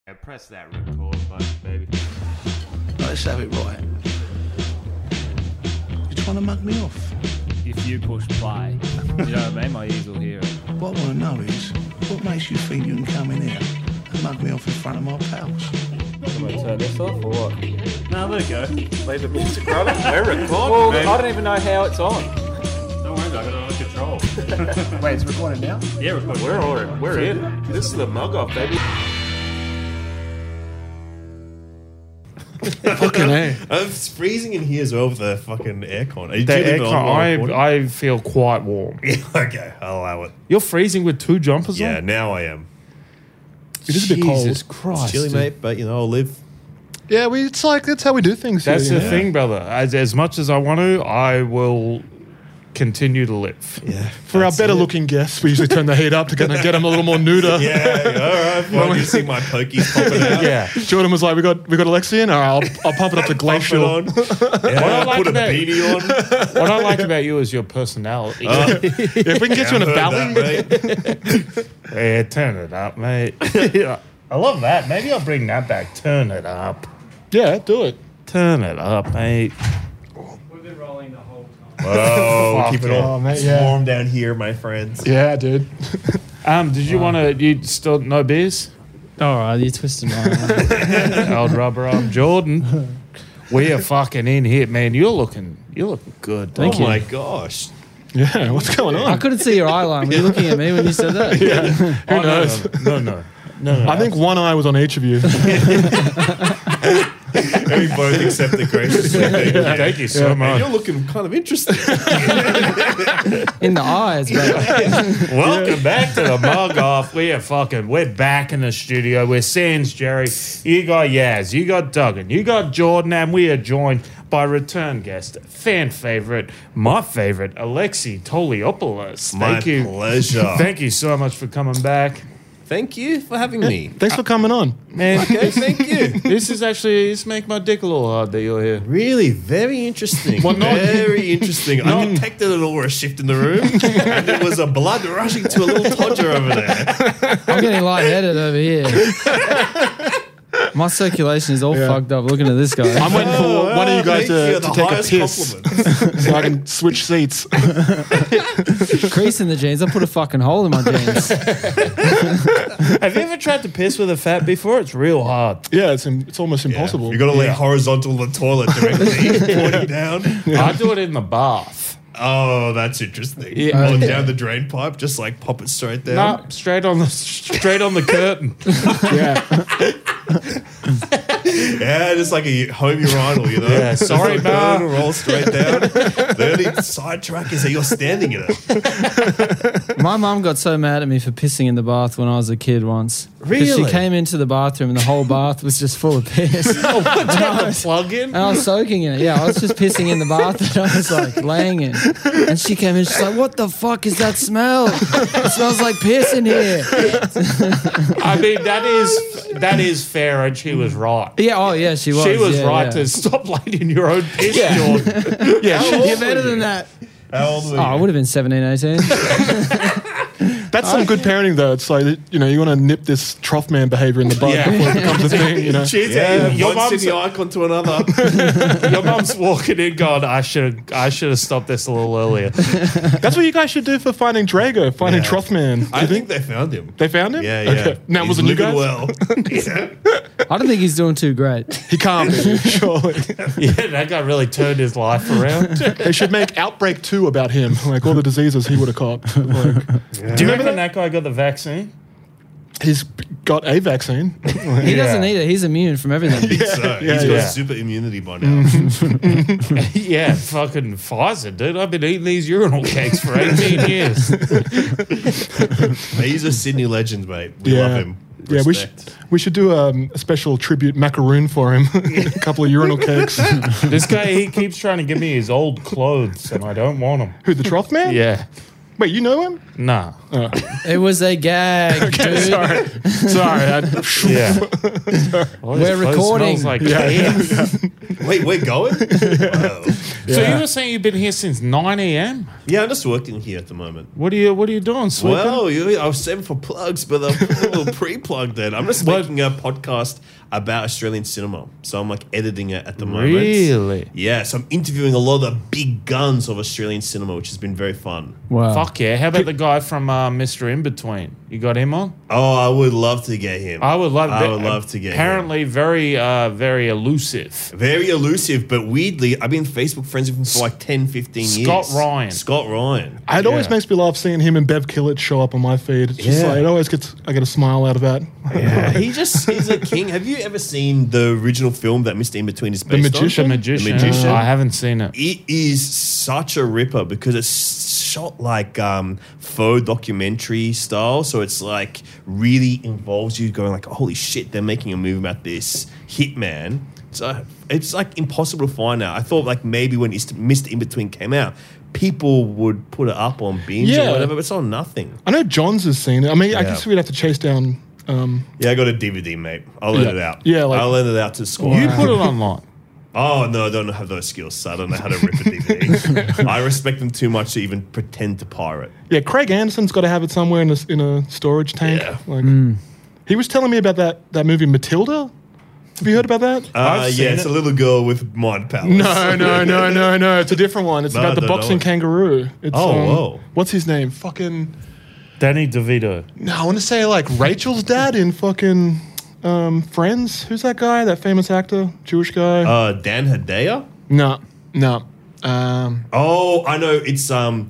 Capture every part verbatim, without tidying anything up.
Yeah, press that record button, baby. Let's have it right. You're trying to mug me off. If you push play, you know what I mean? My ears will hear it. What I want to know is, what makes you think you can come in here and mug me off in front of my pals? I'm going to turn this off or what? No, let it go. Leave the music rolling. We're recording, Well, baby. I don't even know how it's on. Don't worry about it. I got it under control. Wait, it's recording now? Yeah, recording. We're on. We're in. This is the mug off, baby. Fucking A. It's freezing in here as well with the fucking aircon. Are you The tuning it on while aircon, recording? I, I feel quite warm. Yeah, okay, I'll allow it. You're freezing with two jumpers Yeah, on? now I am. It is a bit cold. Jesus Christ. It's chilly, dude. mate, but you know, I'll live. Yeah, we, it's like, that's how we do things That's here. the you thing, know? brother. As, as much as I want to, I will continue to live. Yeah. For our better looking guests, we usually turn the heat up to get, get them a little more nuder. Yeah, all right. Well, you see my pokies popping out. Yeah. Jordan was like, we got we got Alexi in? All right, I'll, I'll pump it up to Pump it glacial. on. Yeah, I like put a about- beanie on. What I like about you is your personality. Uh, if we can get you in a Heard belly, that, mate. yeah, turn it up, mate. Yeah. I love that. Maybe I'll bring that back. Turn it up. Yeah, do it. Turn it up, mate. We've been rolling the whole time. Whoa, Fuck keep it yeah. all Oh, mate, it's yeah. warm down here, my friends. Yeah, dude. um, did you want to? You still no beers? All right, you twisted my arm. Old rubber arm, Jordan. We are fucking in here, man. You're looking, you're looking good. Thank oh you. my gosh. Yeah, what's going on? I couldn't see your eye line. Were you looking at me when you said that? Yeah. Who Oh, no, knows? No, no, no, no. I think one eye was on each of you. we both accepted graciously. Yeah, thank you so And much. you're looking kind of interesting. In the eyes, bro. Welcome back to the mug off. We are fucking, we're back in the studio. We're Sans Jerry. You got Yaz, you got Duggan, you got Jordan, and we are joined by return guest, fan favorite, my favorite, Alexi Toliopoulos. My Thank you. pleasure. Thank you so much for coming back. Thank you for having me. Thanks for coming on. Man, Okay, thank you. this is actually, this make my dick a little hard that you're here. Really, very interesting. Well, not- very interesting. I detected an aura shift in the room, and there was a blood rushing to a little todger over there. I'm getting lightheaded over here. My circulation is all Yeah. fucked up looking at this guy. I'm waiting for Oh, one of you guys thank to, you. to The take a highest piss compliment. so I can switch seats. Crease in the jeans. I put a fucking hole in my jeans. Have you ever tried to piss with a fat before? It's real hard. Yeah, it's it's almost impossible. You got to lay horizontal in the toilet directly, pointing down. I do it in the bath. Oh, that's interesting. Yeah. Oh, Yeah. down the drain pipe, just like pop it straight down. No, straight on the straight on the curtain. yeah, Yeah, just like a home urinal, you know. Yeah, sorry, Just Ma. like, roll straight down. The only sidetrack is that you're standing in it. My mum got so mad at me for pissing in the bath when I was a kid once. 'Cause Really? She came into the bathroom and the whole bath was just full of piss. oh, what, you have the plug in? And I was soaking in it. Yeah, I was just pissing in the bath and I was like laying in. And she came in, she's like, "What the fuck is that smell? It smells like piss in here." I mean, that is that is fair, and she was right. Yeah, oh yeah, she was. She was yeah, right yeah. to stop laying in your own piss, Yeah. Jordan. Yeah, she, You're better than that. How old were Oh, I you? would have been seventeen, eighteen. that's some good parenting, though. It's like, you know, you want to nip this trough man behavior in the bud Yeah. before it becomes a thing. You know, Jeez, Yeah, yeah, your one mum's Sydney icon to another. your mum's walking in, going, "I should I should have stopped this a little earlier." That's what you guys should do for finding Drago, finding Yeah. trough man. Do I you think they found him. they found him? Yeah, yeah. Okay. Now, He's was it you living guys? well. Yeah. I don't think he's doing too great. He can't be, surely. Yeah, That guy really turned his life around. They should make Outbreak two about him, like all the diseases he would have caught. Like, do you remember that guy got the vaccine? He's got a vaccine. He doesn't need it. He's immune from everything. So yeah, he's got yeah. super immunity by now. Yeah, fucking Pfizer, dude. I've been eating these urinal cakes for eighteen years. He's a Sydney legend, mate. We Yeah. love him. Yeah, we should Respect. we should do um, a special tribute macaroon for him. A couple of urinal cakes. This guy, he keeps trying to give me his old clothes, and I don't want them. Who, the trough man? Yeah. Wait, you know him? Nah. It was a gag, dude. Sorry. Sorry. I, Yeah. We're recording. Like Wait, we're going? Wow. So you were saying you've been here since nine a.m.? Yeah, I'm just working here at the moment. What are you What are you doing, Sweeper? Well, you, I was saving for plugs, but I'm a little pre-plugged then. I'm just making a podcast about Australian cinema. So I'm like editing it at the moment. Really? Yeah, so I'm interviewing a lot of the big guns of Australian cinema, which has been very fun. Wow. Fuck yeah. How about the guy from uh, Mister In-Between? You got him on? Oh, I would love to get him. I would love I would love to get him. Apparently very, uh, very elusive. Very elusive, but weirdly, I've been Facebook friends with him for like ten, fifteen years. Scott Ryan. Scott Ryan. it always Yeah. makes me laugh seeing him and Bev Killett show up on my feed. It's just Yeah. like, it always gets, I get a smile out of that. Yeah, he just, he's a king. Have you ever seen the original film that Mister In-Between is based Magician? on? The Magician. The Magician. I haven't seen it. It is such a ripper because it's shot like um, faux documentary style. So it's like really involves you going like, holy shit, they're making a movie about this hitman. So it's like impossible to find out. I thought like maybe when Mister In-Between came out, people would put it up on Binge Yeah. or whatever, but it's on nothing. I know Johns has seen it. I mean, I Yeah. guess we'd have to chase down. Um, Yeah, I got a D V D, mate. I'll lend Yeah. it out. Yeah, like- I'll lend it out to school. You put it online. Oh, no, I don't have those skills, so I don't know how to rip a D V D. I respect them too much to even pretend to pirate. yeah, Craig Anderson's got to have it somewhere in a, in a storage tank. Yeah. Like, He was telling me about that, that movie Matilda. Have you heard about that? Uh, I've yeah, seen it's it. a little girl with mind powers. No, no, no, no, no. It's a different one. It's No, I about the don't know boxing it. kangaroo. It's, Oh, um, whoa. What's his name? Fucking. Danny DeVito. No, I want to say like Rachel's dad in fucking um, Friends. Who's that guy? That famous actor, Jewish guy? Uh, Dan Hedaya? no, no. Um, Oh, I know. It's, um,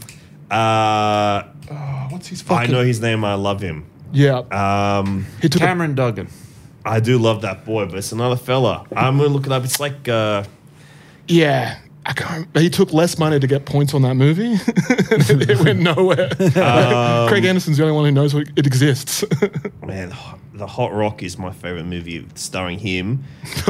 uh, oh, what's his I fucking? know his name. I love him. Yeah, Um, he took. A, Cameron Duggan. I do love that boy, but it's another fella. I'm going to look it up. It's like, uh, yeah, I can't. He took less money to get points on that movie. it, it went nowhere. Um, Craig Anderson's the only one who knows it exists. man, The Hot Rock is my favorite movie starring him.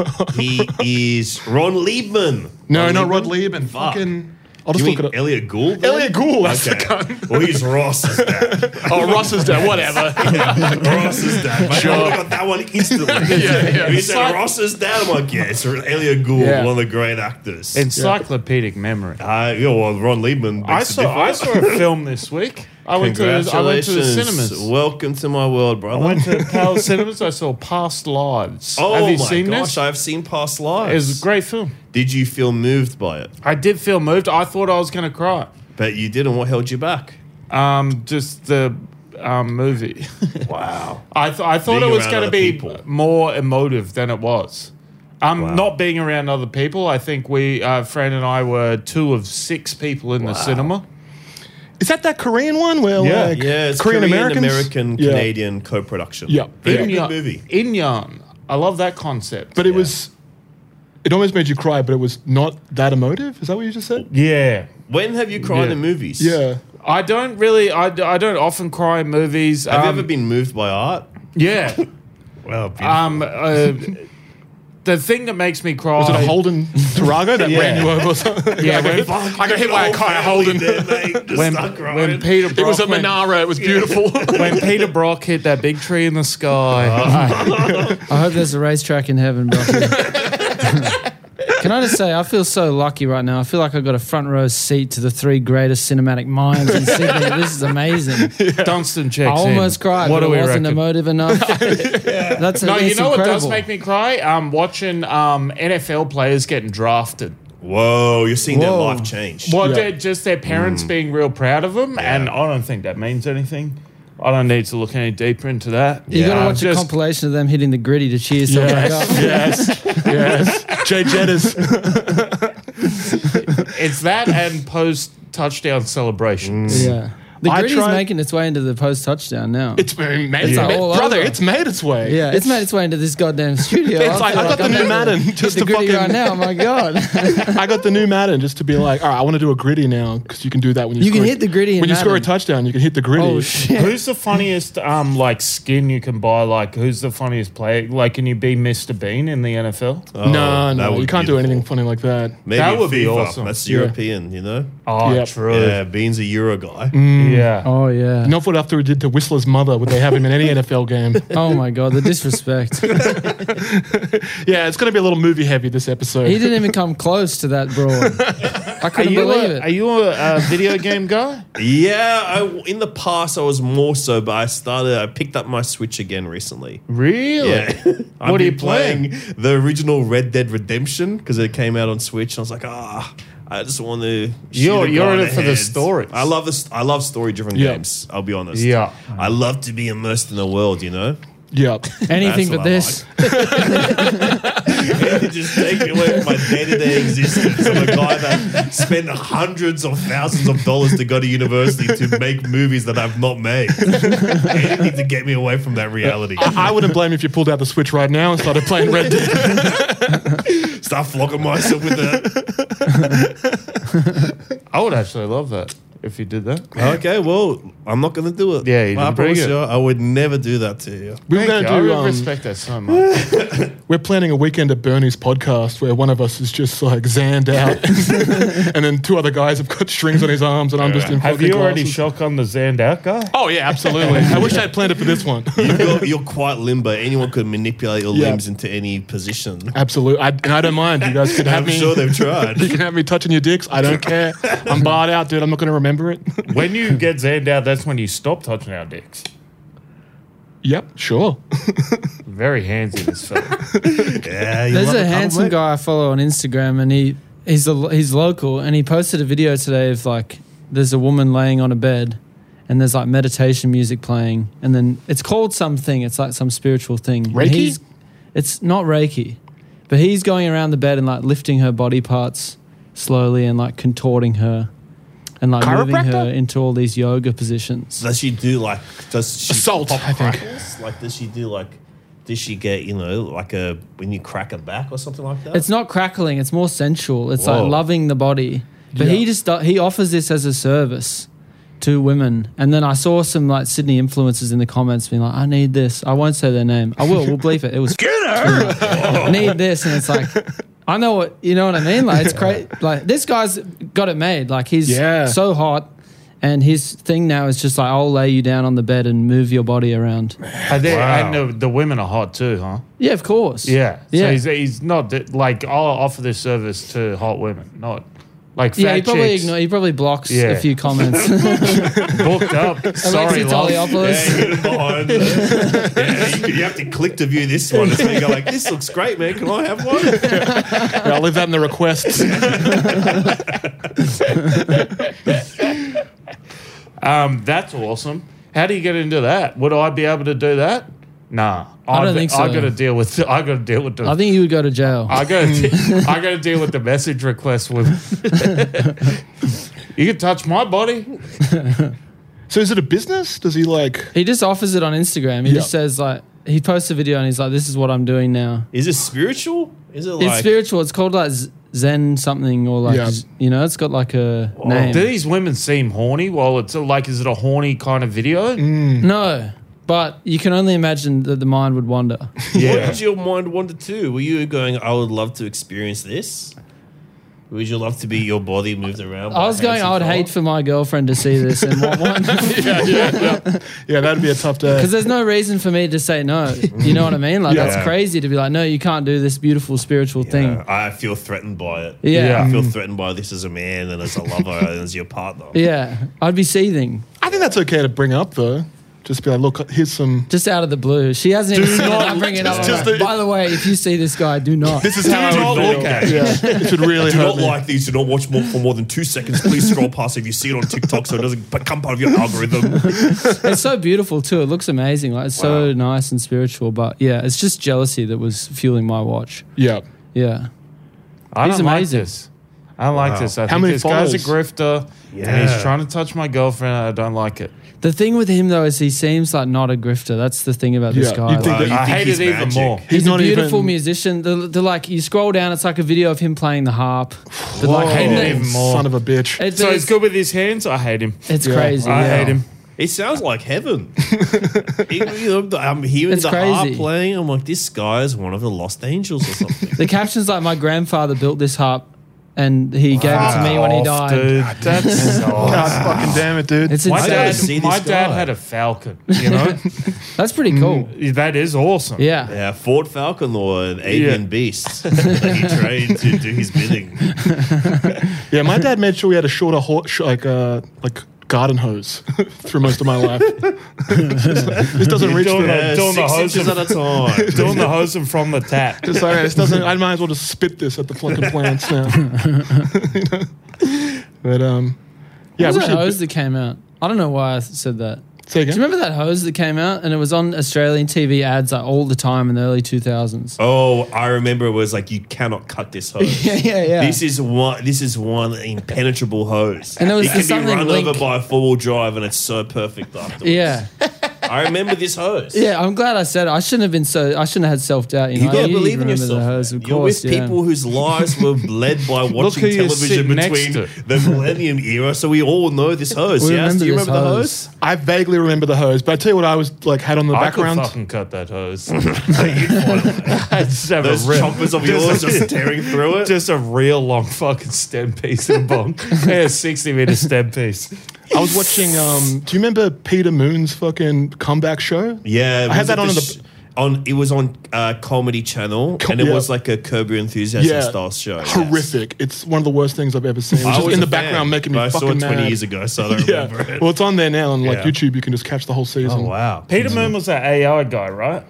He is Ron Liebman. no, not Rod Liebman. Fuck. Fucking. I'll just You look mean it up. Elliot Gould? then? Elliot Gould, that's okay. the cunt. Well, he's Ross's dad. Oh, Ross's dad. Whatever. Ross's dad. Mate, I got that one instantly. yeah, yeah. When you said Ross's dad, I'm like, yeah, it's Elliot Gould, Yeah. one of the great actors. Encyclopedic memory. uh, yeah, well, Ron Liebman. I makes a saw I difference. saw a film this week. I went to I went to the Congratulations. cinemas. Welcome to my world, brother. I went to Palace Cinemas. I saw Past Lives. oh Have you my seen gosh, this? I've seen Past Lives. It was a great film. Did you feel moved by it? I did feel moved. I thought I was going to cry. But you didn't. What held you back? Um, just the um, movie. Wow. I th- I thought Being it was around going to other be people. more emotive than it was. Um, Wow. Not being around other people. I think we, uh, Fran and I, were two of six people in the cinema. Is that that Korean one where Yeah. like Yeah, it's Korean Korean Americans? American Yeah. Canadian co-production. Yeah. Very Yeah. good Inyan- movie. Inyan. I love that concept. But it was. It almost made you cry, but it was not that emotive. Is that what you just said? yeah. When have you cried Yeah. in movies? Yeah. I don't really, I, I don't often cry in movies. Have you Um, ever been moved by art? Yeah. Well, beautiful. Um, uh, the thing that makes me cry. Was it a Holden Tarago that Yeah. ran you over or something? Yeah, I got when- hit, I got hit by a car at Holden. There, mate. Just when, start crying. when Peter Brock It was a went- Monaro. It was beautiful. when Peter Brock hit that big tree in the sky. I hope there's a racetrack in heaven, bro. Can I just say, I feel so lucky right now. I feel like I got a front row seat to the three greatest cinematic minds in Sydney. This is amazing. Dunstan checks I almost in. cried, What but do it we wasn't reckon? emotive enough. That's No, you it's know what incredible. does make me cry? Um, watching um, N F L players getting drafted. Whoa, you're seeing their Whoa. life change. Well, Yeah. they're just their parents being real proud of them, and I don't think that means anything. I don't need to look any deeper into that. You got to Uh, watch a just- compilation of them hitting the gritty to cheer someone up. yes. Yes. Jay Jettas. It's that and post touchdown celebrations. Yeah. The I gritty's tried- making its way into the post touchdown now. It's been made, It's ma- all brother. over. It's made its way. yeah, it's made its way into this goddamn studio. It's like, feel I got the I'm new gonna Madden hit just the to gritty fucking- right now. My God, I got the new Madden just to be like, all right, I want to do a gritty now because you can do that when you. You can score a- hit the gritty in when you score a Madden. touchdown. You can hit the gritty. oh shit! Who's the funniest um like skin you can buy? Like, who's the funniest player? Like, can you be Mister Bean in the N F L? Oh, no, that no, would you be can't do beautiful. anything funny like that. Maybe That in would be FIFA. awesome. That's Yeah. European, you know? Oh, Yep. true. Yeah, Bean's a Euro guy. Mm. Yeah. Oh yeah. Not what after he did to Whistler's mother, would they have him in any N F L game? Oh my god, the disrespect. Yeah, it's going to be a little movie heavy this episode. He didn't even come close to that broad. I Are couldn't you, believe a, it. are you a uh, video game guy? Yeah, I, in the past I was more so, but I started. I picked up my Switch again recently. Really? Yeah, I've What are been you playing? The original Red Dead Redemption because it came out on Switch. And I was like, ah, I just want to. shoot You're- a you're guy in in it for the head. stories. I love this. I love story-driven Yeah. games. I'll be honest. Yeah. I love to be immersed in the world. You know, Yep. Anything That's but what I this. it just take me away from my day-to-day existence. I'm a guy that spent hundreds of thousands of dollars to go to university to make movies that I've not made. Anything to get me away from that reality. I wouldn't blame you if you pulled out the Switch right now and started playing Red Dead. Start flocking myself with that. I would actually love that if you did that. Okay, well, I'm not going to do it. Yeah, you I didn't bring promise it. you, I would never do that to you. We were Thank going you. to I do. really Um, respect that so much. we're planning a weekend at Bernie's podcast where one of us is just like zanned out, and then two other guys have got strings on his arms, and I'm just in. Have fucking you already glasses. shotgun the Zanned out guy? Oh yeah, absolutely. I wish I had planned it for this one. You've got, you're quite limber. Anyone could manipulate your Yeah. limbs into any position. Absolutely, I, and I don't mind. You guys can have I'm me. sure they've tried. You can have me touching your dicks. I don't care. I'm barred out, dude. I'm not going to remember it. When you get Zanned out, that's when you stop touching our dicks. Yep, sure. Very handsy, this fella. Yeah, you There's love a it, handsome mate. guy I follow on Instagram, and he he's a, he's local, and he posted a video today of like there's a woman laying on a bed, and there's like meditation music playing, and then it's called something. It's like some spiritual thing. And Reiki? he's- It's not Reiki, but he's going around the bed and like lifting her body parts slowly and like contorting her, and like moving her Chiropractor? into all these yoga positions. Does she do like? Does she Assault, pop I think. crackles? Like, does she do like? Does she get you know like a when you crack a back or something like that? It's not crackling. It's more sensual. It's Whoa. like loving the body. But Yeah. he just do- he offers this as a service to women. And then I saw some like Sydney influencers in the comments being like, "I need this." I won't say their name. I will. We'll bleep it. It was. I need this, and it's like, I know what you know what I mean. Like it's great. Like this guy's got it made. Like he's Yeah. so hot. And his thing now is just like, I'll lay you down on the bed and move your body around. And, they- Wow. and the, the women are hot too, huh? Yeah, of course. Yeah. Yeah. So he's, he's not that- like, I'll offer this service to hot women, not like fat Yeah, he probably chicks. ignore, he probably blocks Yeah. a few comments. Booked up. Sorry, Alexi love. Toliopoulos. Yeah, hidden behind it. Yeah, you, you have to click to view this one. So you go like, "This looks great, man. Can I have one?" Yeah, I'll leave that in the requests. Um, that's awesome. How do you get into that? Would I be able to do that? Nah, I don't I've- think so. I got to deal with. I got to deal with the. I think you would go to jail. I got to. I got to deal with the message request with. You can touch my body. So is it a business? Does he like? He just offers it on Instagram. He Yeah. just says like he posts a video and he's like, "This is what I'm doing now." Is it spiritual? Is it like? It's spiritual. It's called like Z- Zen something or like Yeah. z- you know, it's got like a name. Do these women seem horny? Well, it's a, like, is it a horny kind of video? No, but you can only imagine that the mind would wander. What Yeah. did your mind wander to? Were you going, "I would love to experience this"? Would you love to be your body moved around? by I was a going. I would handsome hate fella? for my girlfriend to see this and want one Yeah, yeah, yeah. Yeah, that'd be a tough day. because there's no reason for me to say no. You know what I mean? Like Yeah. that's crazy to be like, no, you can't do this beautiful spiritual thing. Yeah, I feel threatened by it. Yeah. I feel threatened by this as a man and as a lover and as your partner. Yeah, I'd be seething I think that's okay to bring up though. Just be like, look, here's some. just out of the blue. She hasn't even seen it. not- I bring it up. it's I'm just like, the- by the way, if you see this guy, do not. This is how I not would look feel. at it. Yeah, it should really Do hurt not me. like these. Do not watch more for more than two seconds. Please scroll past if you see it on TikTok so it doesn't become part of your algorithm. It's so beautiful too. It looks amazing. Like it's so nice and spiritual. But yeah, it's just jealousy that was fueling my watch. Yeah. Yeah. I He's don't like amazing. this. I don't like this. I How think many this guy's a followers? grifter, and Yeah. he's trying to touch my girlfriend. And I don't like it. The thing with him though is he seems like not a grifter. That's the thing about this Yeah, guy. you'd think Like, that- I think hate he's it even magic. more. he's, He's a not beautiful even- musician. The, the like you scroll down, it's like a video of him playing the harp. But like, I hate and it then- even more. Son of a bitch. It- So it's, he's good with his hands. I hate him. it's Yeah. crazy. I yeah. hate him. It sounds like heaven. You know, I'm hearing It's the harp crazy. playing. I'm like, this guy is one of the lost angels or something. The caption's like, my grandfather built this harp and he gave it to me when he Off, died. Dude, that's God fucking damn it, dude. It's my insane. dad. see My this dad guy. had a Falcon. You know, That's pretty cool. that is awesome. Yeah. Yeah, Ford Falcon or an avian Yeah. beast that he trained to do his bidding. Yeah, my dad made sure we had a shorter, ho- sh- like, uh, like garden hose through most of my life. This doesn't reach Doing the. Yeah, Doing the six hose inches at a time. Doing the hosing from the tap. It's like, this doesn't. I might as well just spit this at the fucking plants now. You know? But um, yeah. What was we that should- hose that came out? I don't know why I said that. Say Do again. you remember that hose that came out and it was on Australian T V ads like all the time in the early two thousands? Oh, I remember it was like you cannot cut this hose. Yeah, yeah, yeah. This is one. This is one impenetrable hose. And there was it can something be run link- over by a four-wheel drive, and it's so perfect afterwards. Yeah, I remember this hose. yeah. I'm glad I said it. I shouldn't have been so. I shouldn't have had self doubt. You, You know, gotta you believe in remember yourself. the hose, man. of You're course. with yeah. people whose lives were led by watching who you're television sitting next between to. the millennium era, so we all know this hose. We Yes, remember do you this remember the hose. hose? I vaguely remember the hose, but I tell you what, I was like had on the I could background. fucking cut that hose. I just have Those a real, choppers of yours just tearing through it. just a real long fucking stem piece in a bong. Yeah, sixty meter stem piece. I was watching. Um, do you remember Peter Moon's fucking comeback show? Yeah, I had was that it on the the- sh- on. It was on uh, Comedy Channel, Com- and it yeah. was like a Curb Your Enthusiasm Yeah, style show. yes. horrific. It's one of the worst things I've ever seen. It was I just was in a the background fan, making me but I fucking saw it twenty mad. years ago, so I don't remember Yeah, it. well, it's on there now on like Yeah. YouTube. You can just catch the whole season. Oh wow, Peter Moon was that A I guy, right?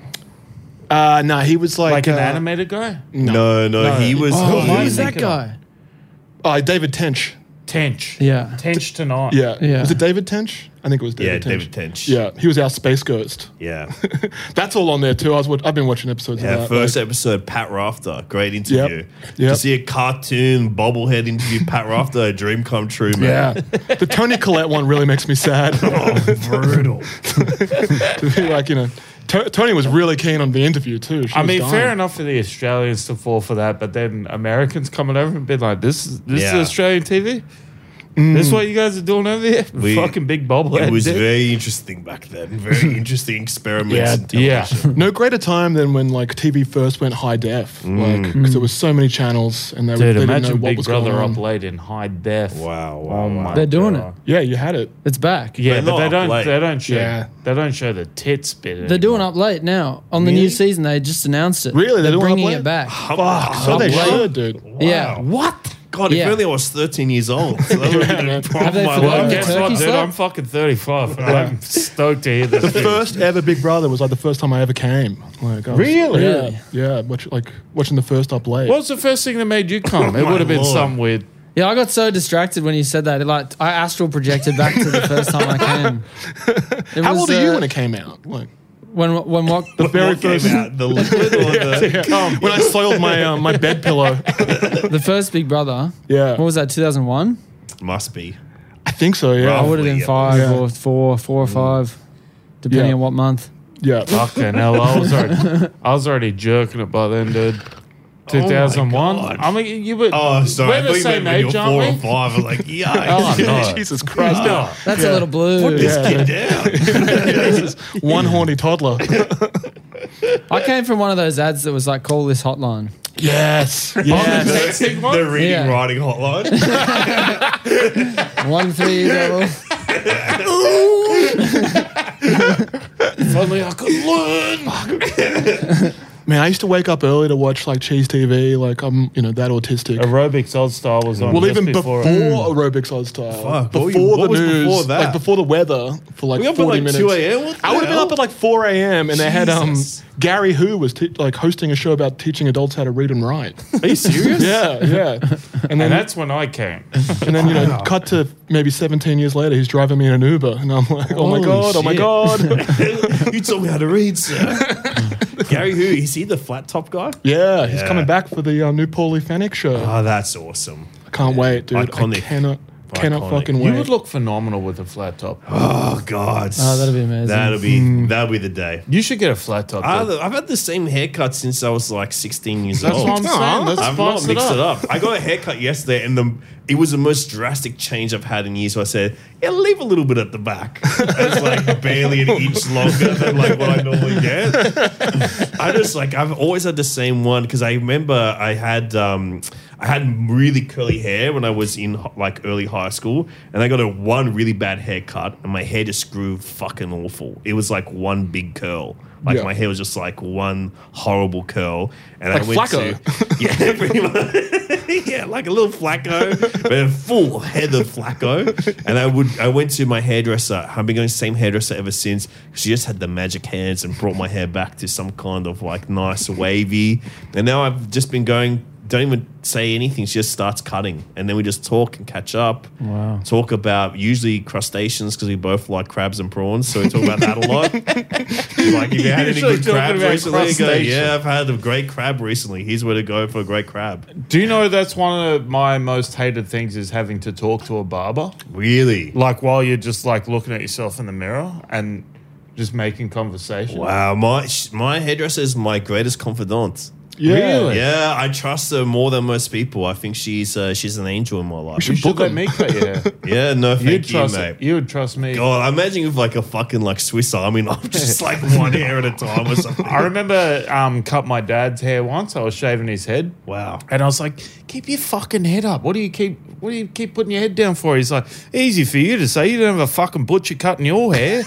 Uh, no, he was like, Like an uh, animated guy? No, no, No. he was. Oh, Who am I who was that thinking guy? Oh, David Tench. Tench. Yeah. Tench tonight. Yeah. Yeah. Was it David Tench? I think it was David yeah, Tench. David Tench. Yeah, he was our space ghost. yeah. That's all on there too. I was. Wa- I've been watching episodes Yeah, of that. first like- episode, Pat Rafter. Great interview. Yep. To Yep. see a cartoon bobblehead interview Pat Rafter, a dream come true, yeah, man. the Tony Collette one really makes me sad. Brutal. To be like, you know, To- Tony was really keen on the interview too. She I was mean, dying. fair enough for the Australians to fall for that, but then Americans coming over and being like, "This is this Yeah. is Australian T V. This is what you guys are doing over here." We- Fucking big bobblehead. It was dick. very interesting back then. Very interesting experiments. Yeah, in yeah. television. No greater time than when like T V first went high def, like because there was so many channels and they, Dude, they didn't know imagine what Big was Brother going on. up late in high def. Wow, wow, Oh wow. my They're doing God. Yeah, you had it. It's back. Yeah, They're but not they up don't. late. They don't show. Yeah. They don't show the tits bit. They're doing anymore. up late now. On the new Really? season, they just announced it. Really? They're They're doing bringing Up Late? it back. Fuck, so Up they late. should, dude. Yeah. What? God, if Yeah. only I was thirteen years old. So that would have been a problem Have they in my forgotten life. the Guess turkey what, dude? slap? I'm fucking thirty-five. And I'm stoked to hear this. The first ever Big Brother was like the first time I ever came. Like, I was- Really? Yeah, yeah. Watch, like watching the first Up Late. What was the first thing that made you come? It My would have been Lord. some weird. Yeah, I got so distracted when you said that. It, like I astral projected back to the first time I came. It How was, old are you uh, when it came out? Like when when what? the very What came first. out, the liquid or the when I soiled my um, my bed pillow. The first Big Brother. Yeah, What was that? two thousand one. must be. I think so. Yeah, I Roughly, would have been yeah. five Yeah. or four, four or five, depending Yeah. on what month. yeah. Fucking hell, I was already, I was already jerking it by then, dude. two thousand one. God. I mean, you were. Oh, sorry. We're I the thought you same meant when you age, were aren't four we? or five. I was like, yeah. Oh, no. Jesus Christ! No. That's a little blue. This Yeah, kid down. This is one horny toddler. I came from one of those ads that was like, "Call this hotline." Yes, yes. Big one? The reading Yeah. writing hotline. One three double. If only I could learn. Man, I used to wake up early to watch like Cheese T V. Like I'm, you know, that autistic. Aerobics Odd Style was on. Well, just even before, before. aerobics odd style, Fuck, before what were you- the what was news, before that? like before the weather for like We up at forty like minutes. two a.m. What the I would have been hell? up at like four a.m. and they had um Jesus. Gary Who was te- like hosting a show about teaching adults how to read and write. Are you serious? yeah, yeah. And then And that's when I came. and then you know, cut to maybe seventeen years later, he's driving me in an Uber, and I'm like, oh my Holy god, oh my shit. god. You taught me how to read, sir. Gary, who is he? The flat top guy? yeah, he's Yeah. coming back for the uh, new Paulie Fanick show. Oh, that's awesome. I can't wait, dude. Iconic. I cannot, cannot Iconic. fucking You wait. would look phenomenal with a flat top. Oh God. Oh, that'd be amazing. That'll be that'll be the day. You should get a flat top. I, dude. I've had the same haircut since I was like sixteen years That's old. what I'm saying. Let's I've not spice mixed it it up. up. I got a haircut yesterday, and the it was the most drastic change I've had in years. So I said, "Yeah, leave a little bit at the back." It's like barely an inch longer than like what I normally get. I just like I've always had the same one because I remember I had um, I had really curly hair when I was in like early high school, and I got a one really bad haircut, and my hair just grew fucking awful. It was like one big curl. Like Yeah. my hair was just like one horrible curl, and Like I went Flacco. to yeah, pretty much yeah, like a little Flacco, but a full head of Flacco. And I would I went to my hairdresser. I've been going to the same hairdresser ever since. She just had the magic hands and brought my hair back to some kind of like nice wavy. And now I've just been going. Don't even say anything. She just starts cutting, and then we just talk and catch up. Wow. Talk about usually crustaceans because we both like crabs and prawns, so we talk about that a lot. Like, if you had any Usually good talking crabs about recently, you go, crustaceans. yeah, I've had a great crab recently. Here's where to go for a great crab. Do you know that's one of my most hated things is having to talk to a barber? Really? Like while you're just like looking at yourself in the mirror and just making conversation. Wow, my sh- my hairdresser is my greatest confidant. Yeah. Really? Yeah, I trust her more than most people. I think she's uh, she's an angel in my life. You should let me cut your hair. Yeah, no, You'd thank you, trust mate. You would trust me. God, I imagine with like a fucking like Swiss Army knife, just like one hair at a time or something. I remember um, cut my dad's hair once. I was shaving his head. Wow. And I was like, keep your fucking head up. What do you keep what do you keep putting your head down for? He's like, easy for you to say. You don't have a fucking butcher cutting your hair.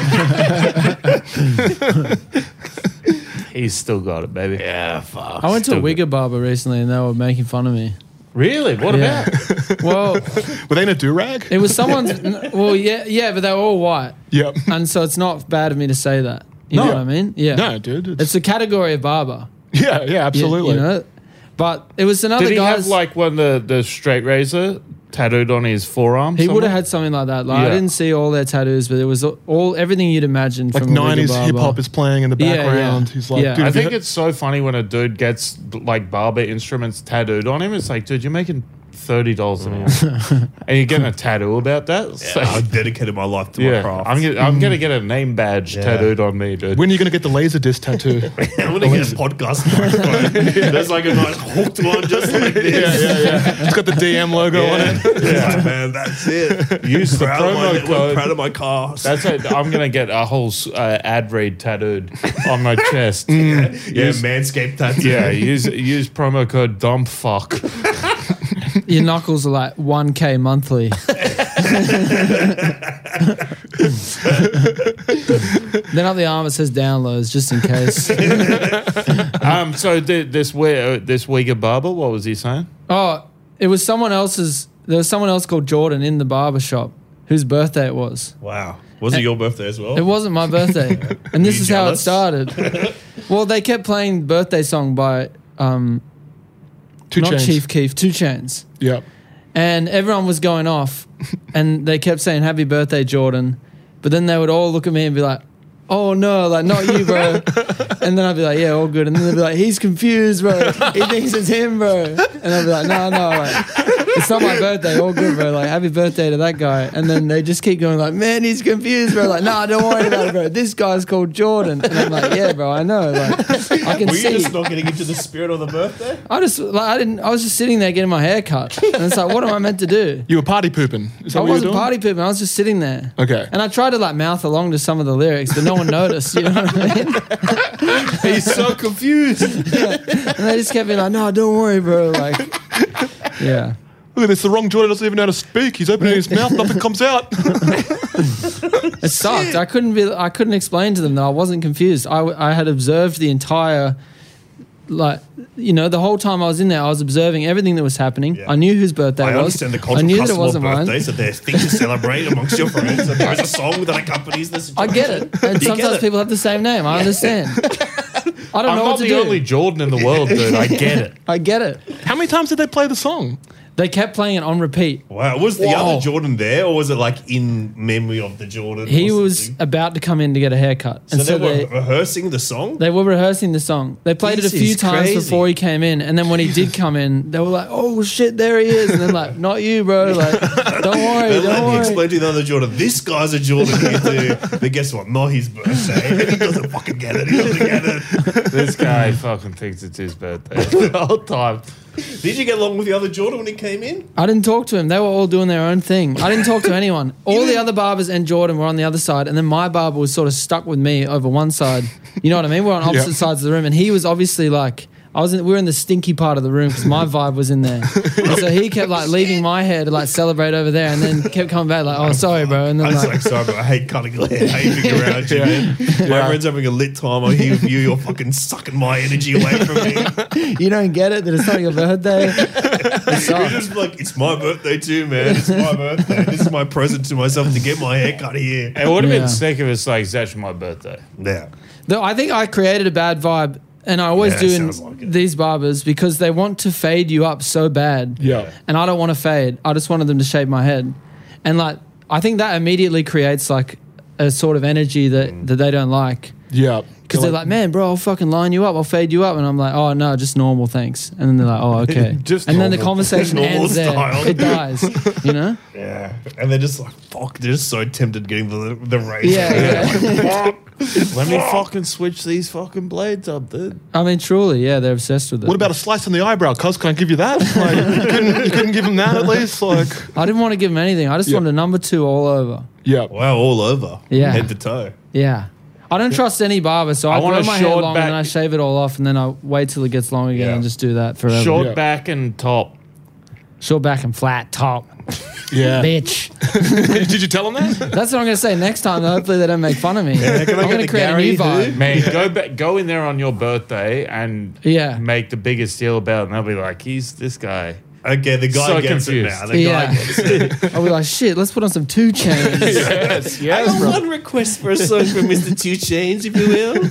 He's still got it, baby. Yeah, fuck. I went to a Still wigger barber recently and they were making fun of me. Really? What Yeah. about? Well, Were they in a do-rag? it was someone's. Well, yeah, yeah, but they were all white, Yep. and so it's not bad of me to say that. You No. know what I mean? Yeah. No, dude. It's, It's a category of barber. yeah, yeah, You- absolutely. You know, but it was another Did he guy's. have like one of the, the straight razor tattooed on his forearm? he would somewhere? have had something like that. Like I Yeah. didn't see all their tattoos, but it was all everything you'd imagine Like from a wigger nineties barber. hip hop is playing in the Yeah, yeah. background. He's like, Yeah. dude, I have you think heard- it's so funny when a dude gets like barber instruments tattooed on him. It's like, dude, you're making thirty dollars an hour, and you're getting a tattoo about that. It's Yeah, like- I dedicated my life to my yeah, craft. I'm gonna, I'm gonna get a name badge Yeah. tattooed on me, dude. when are you going to get the laser disc tattoo? I'm gonna get a podcast microphone. There's like a nice hooked one, just like this. yeah, yeah, yeah. It's got the D M logo on it. Yeah, man, that's it. Use the Proud of my promo network, code. proud of my car. That's it. I'm gonna get a whole uh, ad read tattooed on my chest. yeah, Use- Manscaped tattoo. Yeah, use use promo code dumpfuck. Your knuckles are like one K monthly. Then up the arm it says downloads just in case. Um, so th- this we- uh, this Uyghur barber, what was he saying? Oh, it was someone else's. There was someone else called Jordan in the barber shop whose birthday it was. Wow. Was it your birthday as well? It wasn't my birthday, and this you is how it jealous? started. Well, they kept playing birthday song by um, Two not chains. Chief Keef, Two Chains, Yep. and everyone was going off, and they kept saying "Happy Birthday, Jordan," but then they would all look at me and be like, "Oh no, like not you, bro," and then I'd be like, "Yeah, all good," and then they'd be like, "He's confused, bro. He thinks it's him, bro," and I'd be like, "No, no, like, it's not my birthday. All good, bro. Like, happy birthday to that guy." And then they just keep going like, "Man, he's confused, bro." Like, "Nah, don't worry about it, bro. This guy's called Jordan." And I'm like, "Yeah, bro, I know. Like, I can Were you see." just not getting into the spirit of the birthday? I just like I didn't. I was just sitting there getting my hair cut, and it's like, what am I meant to do? You were party pooping. Is that I what you were wasn't doing? party pooping. I was just sitting there. Okay. And I tried to like mouth along to some of the lyrics, but no one noticed. You know what I mean? He's so confused. And they just kept being like, "No, don't worry, bro." Like, yeah. Look at this. The wrong Jordan doesn't even know how to speak. He's opening his mouth. Nothing comes out. It sucked. I couldn't be. I couldn't explain to them that I wasn't confused. I, I had observed the entire, like, you know, the whole time I was in there, I was observing everything that was happening. Yeah. I knew whose birthday I it was. understand the I cultural knew that it custom of wasn't mine. birthdays, that there's things to celebrate amongst your friends, and there's a song that accompanies this. I get it. And You sometimes get it. people have the same name. I understand. I don't I'm know not what to the do. only Jordan in the world, dude. I get it. I get it. How many times did they play the song? They kept playing it on repeat. Wow, was the Whoa. other Jordan there, or was it like in memory of the Jordan? He or was something? about to come in to get a haircut, So, and so they were they rehearsing the song. they were rehearsing the song. They played This it a few is times crazy. before he came in, and then when he did come in, they were like, "Oh shit, there he is!" And then like, "Not you, bro. Like, don't worry, Then let don't me worry." explain to the other Jordan. This guy's a Jordan here too. But guess what? Not his birthday. He doesn't fucking get it. He doesn't get it. This guy fucking thinks it's his birthday the whole time. Did you get along with the other Jordan when he came in? I didn't talk to him. They were all doing their own thing. I didn't talk to anyone. All the other barbers and Jordan were on the other side, and then my barber was sort of stuck with me over one side. You know what I mean? We're on opposite Yeah. sides of the room, and he was obviously like I was in, we were in the stinky part of the room because my vibe was in there. And so he kept like leaving my hair to like celebrate over there, and then kept coming back like, "Oh, sorry, bro." And I then was like, like, sorry, but I hate cutting your hair. I hate being around you, man. My friend's having a lit time. I'm here with you. You're fucking sucking my energy away from me. you don't get it that it's not your birthday. It You're sucks. just like, it's my birthday too, man. It's my birthday. This is my present to myself to get my hair cut here. It would have Yeah. been sick if it's like, it's actually my birthday. Yeah. Though I think I created a bad vibe, and I always Yeah, do in sounds like it. these barbers because they want to fade you up so bad. Yeah. And I don't want to fade. I just wanted them to shave my head. And like I think that immediately creates like a sort of energy that, that they don't like. Yeah. Because they're like, man, bro, I'll fucking line you up. I'll fade you up. And I'm like, oh, no, just normal, thanks. And then they're like, oh, okay. Just and then the normal- conversation normal ends there. style. It dies, you know? Yeah. And they're just like, fuck, they're just so tempted getting the, the razor. Yeah, yeah. Let me fucking switch these fucking blades up, dude. I mean, truly, yeah, they're obsessed with it. What about a slice on the eyebrow, cuz? Can I give you that? Like, you, couldn't, you couldn't give him that at least? Like, I didn't want to give them anything. I just Yeah. wanted a number two all over. yeah. Wow, all over. Yeah. Head to toe. Yeah. I don't trust any barber, so I, I want grow a my hair short long back- and then I shave it all off, and then I wait till it gets long again Yeah. and just do that forever. Short Yeah. back and top. Short back and flat top. Yeah. Bitch. Did you tell him that? That's what I'm going to say next time. Hopefully they don't make fun of me. can I I'm get going the to create Gary a new who? vibe. Man, go back, go in there on your birthday and Yeah. make the biggest deal about it. And they'll be like, he's this guy. Okay, the guy So gets confused. it now. The Yeah. guy gets it. I'll be like, shit, let's put on some two chains. Yes. I Yes, got bro. one request for a song from Mister Two Chains, if you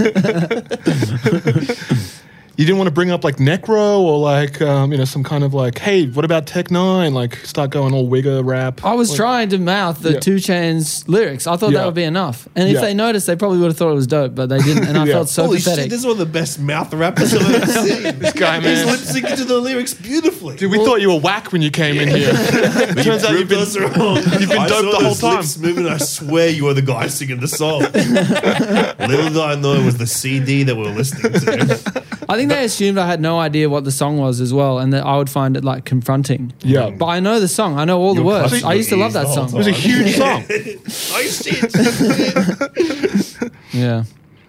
will. You didn't want to bring up like Necro or like, um, you know, some kind of like, hey, what about Tech Nine? Like, start going all wigger rap. I was trying to mouth the Yeah. two chains lyrics. I thought Yeah. that would be enough. And if Yeah. they noticed, they probably would have thought it was dope, but they didn't. And I Yeah. felt so Holy pathetic. shit, this is one of the best mouth rappers I've ever seen. This guy, He's man. lip syncing to the lyrics beautifully. Dude, we thought you were whack when you came in here. It turns out you've been, us wrong. you've been I doped saw the whole those time. lips moving, I swear you were the guy singing the song. Little did I know it was the C D that we were listening to. I think they assumed I had no idea what the song was as well, and that I would find it like confronting. Yeah. But I know the song. I know all the You're words. clutching I used to your love that ears the song. whole It was a huge song. Oh shit. Yeah.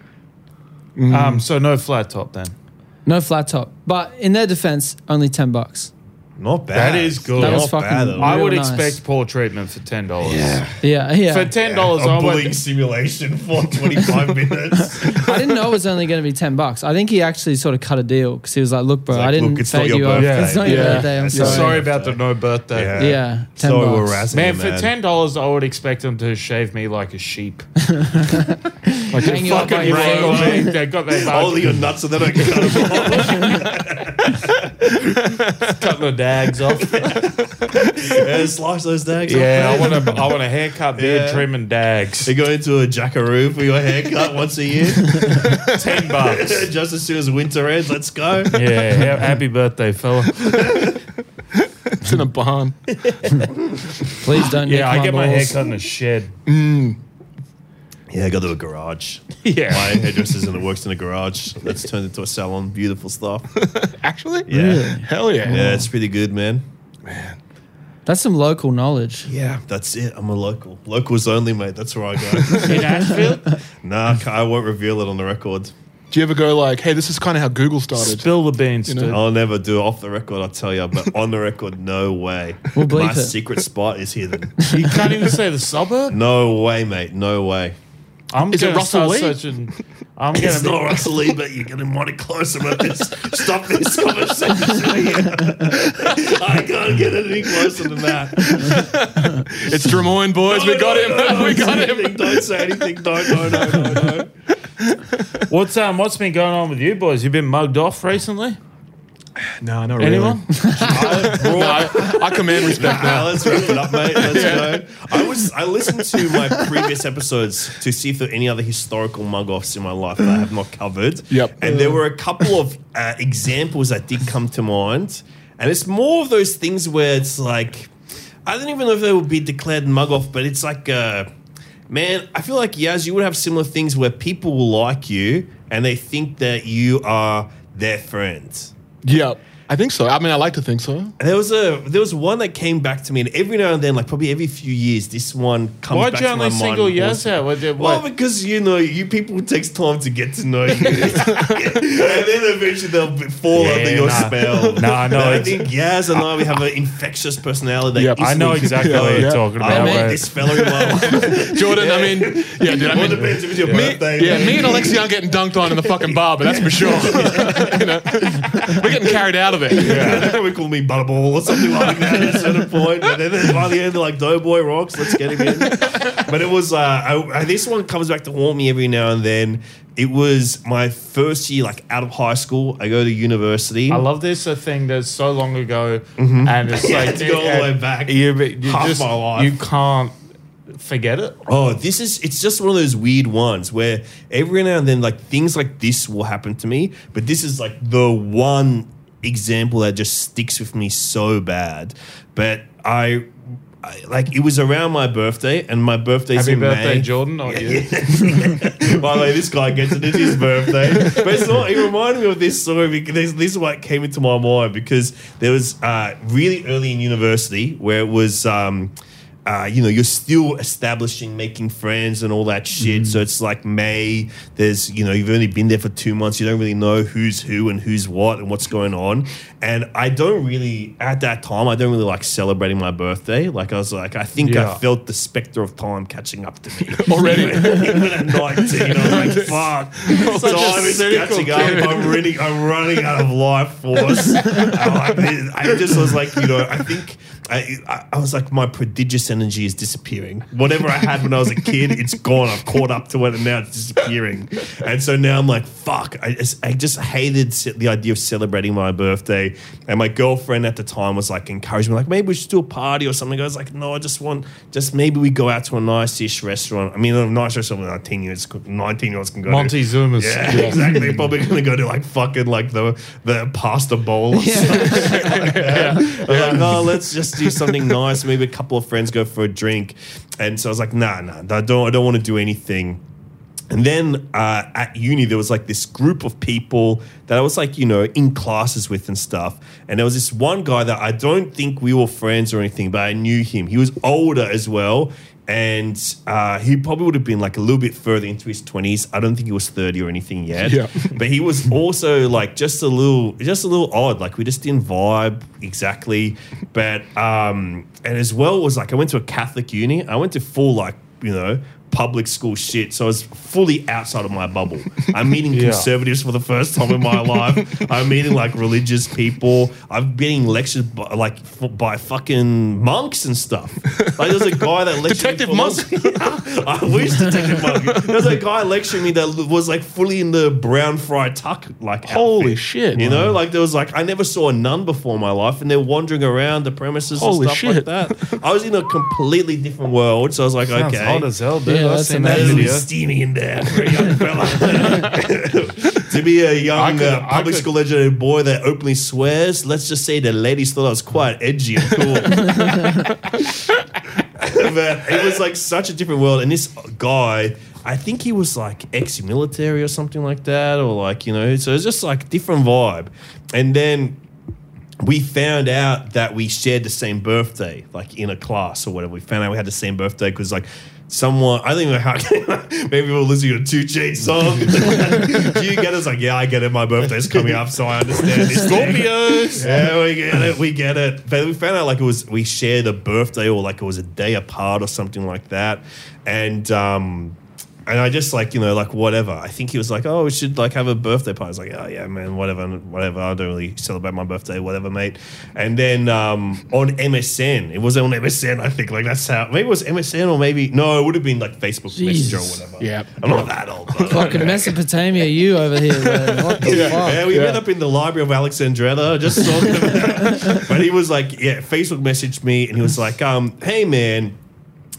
Um, so no flat top then. No flat top. But in their defense, only ten bucks. Not bad. That is good. That was Not fucking- bad at all. I Real would nice. expect poor treatment for ten dollars. Yeah. Yeah, yeah. For ten dollars, A I bullying would. simulation for twenty-five minutes. I didn't know it was only going to be ten bucks. I think he actually sort of cut a deal because he was like, look, bro, It's like, I didn't look, it's not fade your you up. birthday. It's not your Yeah. birthday. I'm It's sorry. not Sorry about the no birthday. Yeah. Yeah, ten So bucks. harassing Man, you, for ten dollars, I would expect them to shave me like a sheep. Like, Hang you up by Fucking your wrangle feet. me. They got their Holding your nuts so they don't cut them off. cut the dags off. Yeah, slice those dags Yeah, I off. want a, I want a haircut, beard Yeah. trim, and dags. You go into a jackaroo for your haircut once a year. Ten bucks. Just as soon as winter ends, let's go. Yeah, ha- happy birthday, fella. it's in a barn. Please don't. Yeah, I nick get my balls. haircut in a shed. Yeah, I go to a garage. Yeah. My hairdresser's in the works in a garage. That's turned into a salon. Beautiful stuff. Actually? Yeah. Hell yeah. Yeah, it's pretty good, man. That's some local knowledge. Yeah, that's it. I'm a local. Locals only, mate. That's where I go. In Asheville? Nah, I won't reveal it on the record. Do you ever go like, hey, this is kind of how Google started? Spill the beans, You know? dude. I'll never do it off the record, I'll tell you. But on the record, no way. We'll bleep My it. secret spot is hidden. You can't even say the suburb? No way, mate. No way. I'm Is it gonna Russell start Lee? searching. I'm It's gonna not be, Russell Lee, but you're getting mighty close about this. Stop this conversation here. I can't get any closer than that. It's Des Moines, boys. we got him. No, no, we don't got say him. anything, Don't say anything. Don't, no, no, no, no. What's um what's been going on with you boys? You been mugged off recently? No, not Anyone? I brought, No, I, I command respect Nah, now. let's wrap it up, mate. Let's go. I was I listened to my previous episodes to see if there are any other historical mug-offs in my life that I have not covered. Yep. And there were a couple of uh, examples that did come to mind. And it's more of those things where it's like, I don't even know if they would be declared mug-off, but it's like, uh, man, I feel like, Yaz, you would have similar things where people will like you and they think that you are their friend. Yep. And I think so. I mean, I like to think so. And there was a there was one that came back to me, and every now and then, like probably every few years, this one comes Why'd back you to my only mind. single yes out? What did- Well, what? because you know, you people it takes time to get to know you, and then eventually they'll fall Yeah, under your nah. spell. Nah, I know And I ex- think Yaz and I we have an infectious personality. That Yep. I I know instantly- exactly what Yeah. you're talking I about. met mate. this fella in my life. Jordan, I mean, yeah, dude, I Well, mean, it depends if it's your me, birthday. yeah, me and Alexi aren't getting dunked on in the fucking bar, but that's for sure. You know, we're getting carried out of it. They probably call me Butterball or something like that at a certain point. But then by the end, they're like, Doughboy rocks, let's get him in. But it was, uh, I, I, this one comes back to haunt me every now and then. It was my first year, like out of high school. I go to university. I love this a thing that's so long ago, and it's Yeah, like to go all the and way back. You, you Half just my life. you can't forget it. Oh, this is, it's just one of those weird ones where every now and then, like, things like this will happen to me. But this is like the one example that just sticks with me so bad. But I, I like, it was around my birthday, and my birthday's Happy in birthday, May. Jordan! Not you. By the way, this guy gets it. It's his birthday. But it's not, it reminded me of this story because this, this is what came into my mind because there was uh, really early in university where it was, um, uh, you know, you're still establishing, making friends and all that shit. Mm. So it's like May. There's, you know, you've only been there for two months. You don't really know who's who and who's what and what's going on. And I don't really, at that time, I don't really like celebrating my birthday. Like I was like, I think Yeah. I felt the specter of time catching up to me. Already. Even at nineteen, I was like, fuck. Such a Time is cynical catching up. kid. I'm running, I'm running out of life force. I'm like, I just was like, you know, I think I, I, I was like, my prodigious energy is disappearing. Whatever I had when I was a kid, it's gone. I've caught up to it, and now it's disappearing. And so now I'm like, fuck. I just, I just hated ce- the idea of celebrating my birthday. And my girlfriend at the time was like, encouraging me, like, maybe we should do a party or something. I was like, no, I just want, just maybe we go out to a nice-ish restaurant. I mean, a nice restaurant nineteen years, nineteen year olds can go Monty to. Zumas. Yeah, exactly. They're probably going to go to like fucking like the the pasta bowl or something like that. I was like, no, let's just do something nice. Maybe a couple of friends go for a drink. And so I was like, nah, nah, I don't, I don't want to do anything. And then uh, at uni, there was like this group of people that I was like, you know, in classes with and stuff. And there was this one guy that I don't think we were friends or anything, but I knew him. He was older as well. And uh, he probably would have been like a little bit further into his twenties. I don't think he was thirty or anything yet. Yeah. But he was also like just a little, just a little odd. Like we just didn't vibe exactly. But um, and as well was like I went to a Catholic uni. I went to full like you know public school shit. So I was fully outside of my bubble. I'm meeting Yeah. conservatives for the first time in my life. I'm meeting like religious people. I'm getting lectured by, like f- by fucking monks and stuff. Like there's a guy that lectured Detective me for Monk. I wish Detective Monk. There's a guy lecturing me that was like fully in the brown fry tuck like Holy outfit. shit. You know, like there was like I never saw a nun before in my life, and they're wandering around the premises Holy and stuff shit. like that. I was in a completely different world, so I was like, Sounds okay, hot as hell, dude. Yeah, I've that's seen that amazing. it's video. steamy in there for a young fella. To be a young I could- uh, I public could- school educated boy that openly swears, let's just say the ladies thought I was quite edgy and cool. But it was like such a different world. And this guy, I think he was like ex-military or something like that, or like, you know, so it's just like different vibe. And then we found out that we shared the same birthday, like in a class or whatever. We found out we had the same birthday because like someone, I don't even know how, maybe we were listening to a Two Chainz song. Do you get it? It's like, yeah, I get it. My birthday's coming up, so I understand this. Scorpios. Yeah, we get it. We get it. But we found out like it was, we shared a birthday or like it was a day apart or something like that. And, um, and I just like, you know, like whatever. I think he was like, oh, we should like have a birthday party. I was like, oh yeah, man, whatever, whatever. I don't really celebrate my birthday, whatever, mate. And then um, on M S N, it was on M S N, I think. Like that's how, maybe it was M S N or maybe, no, it would have been like Facebook Messenger or Jesus. whatever. Yeah. I'm not that old. But Fucking Mesopotamia, you over here, man. What the fuck? yeah, we met up in the library of Alexandretta, just talking about. But he was like, yeah, Facebook messaged me and he was like, um, hey man,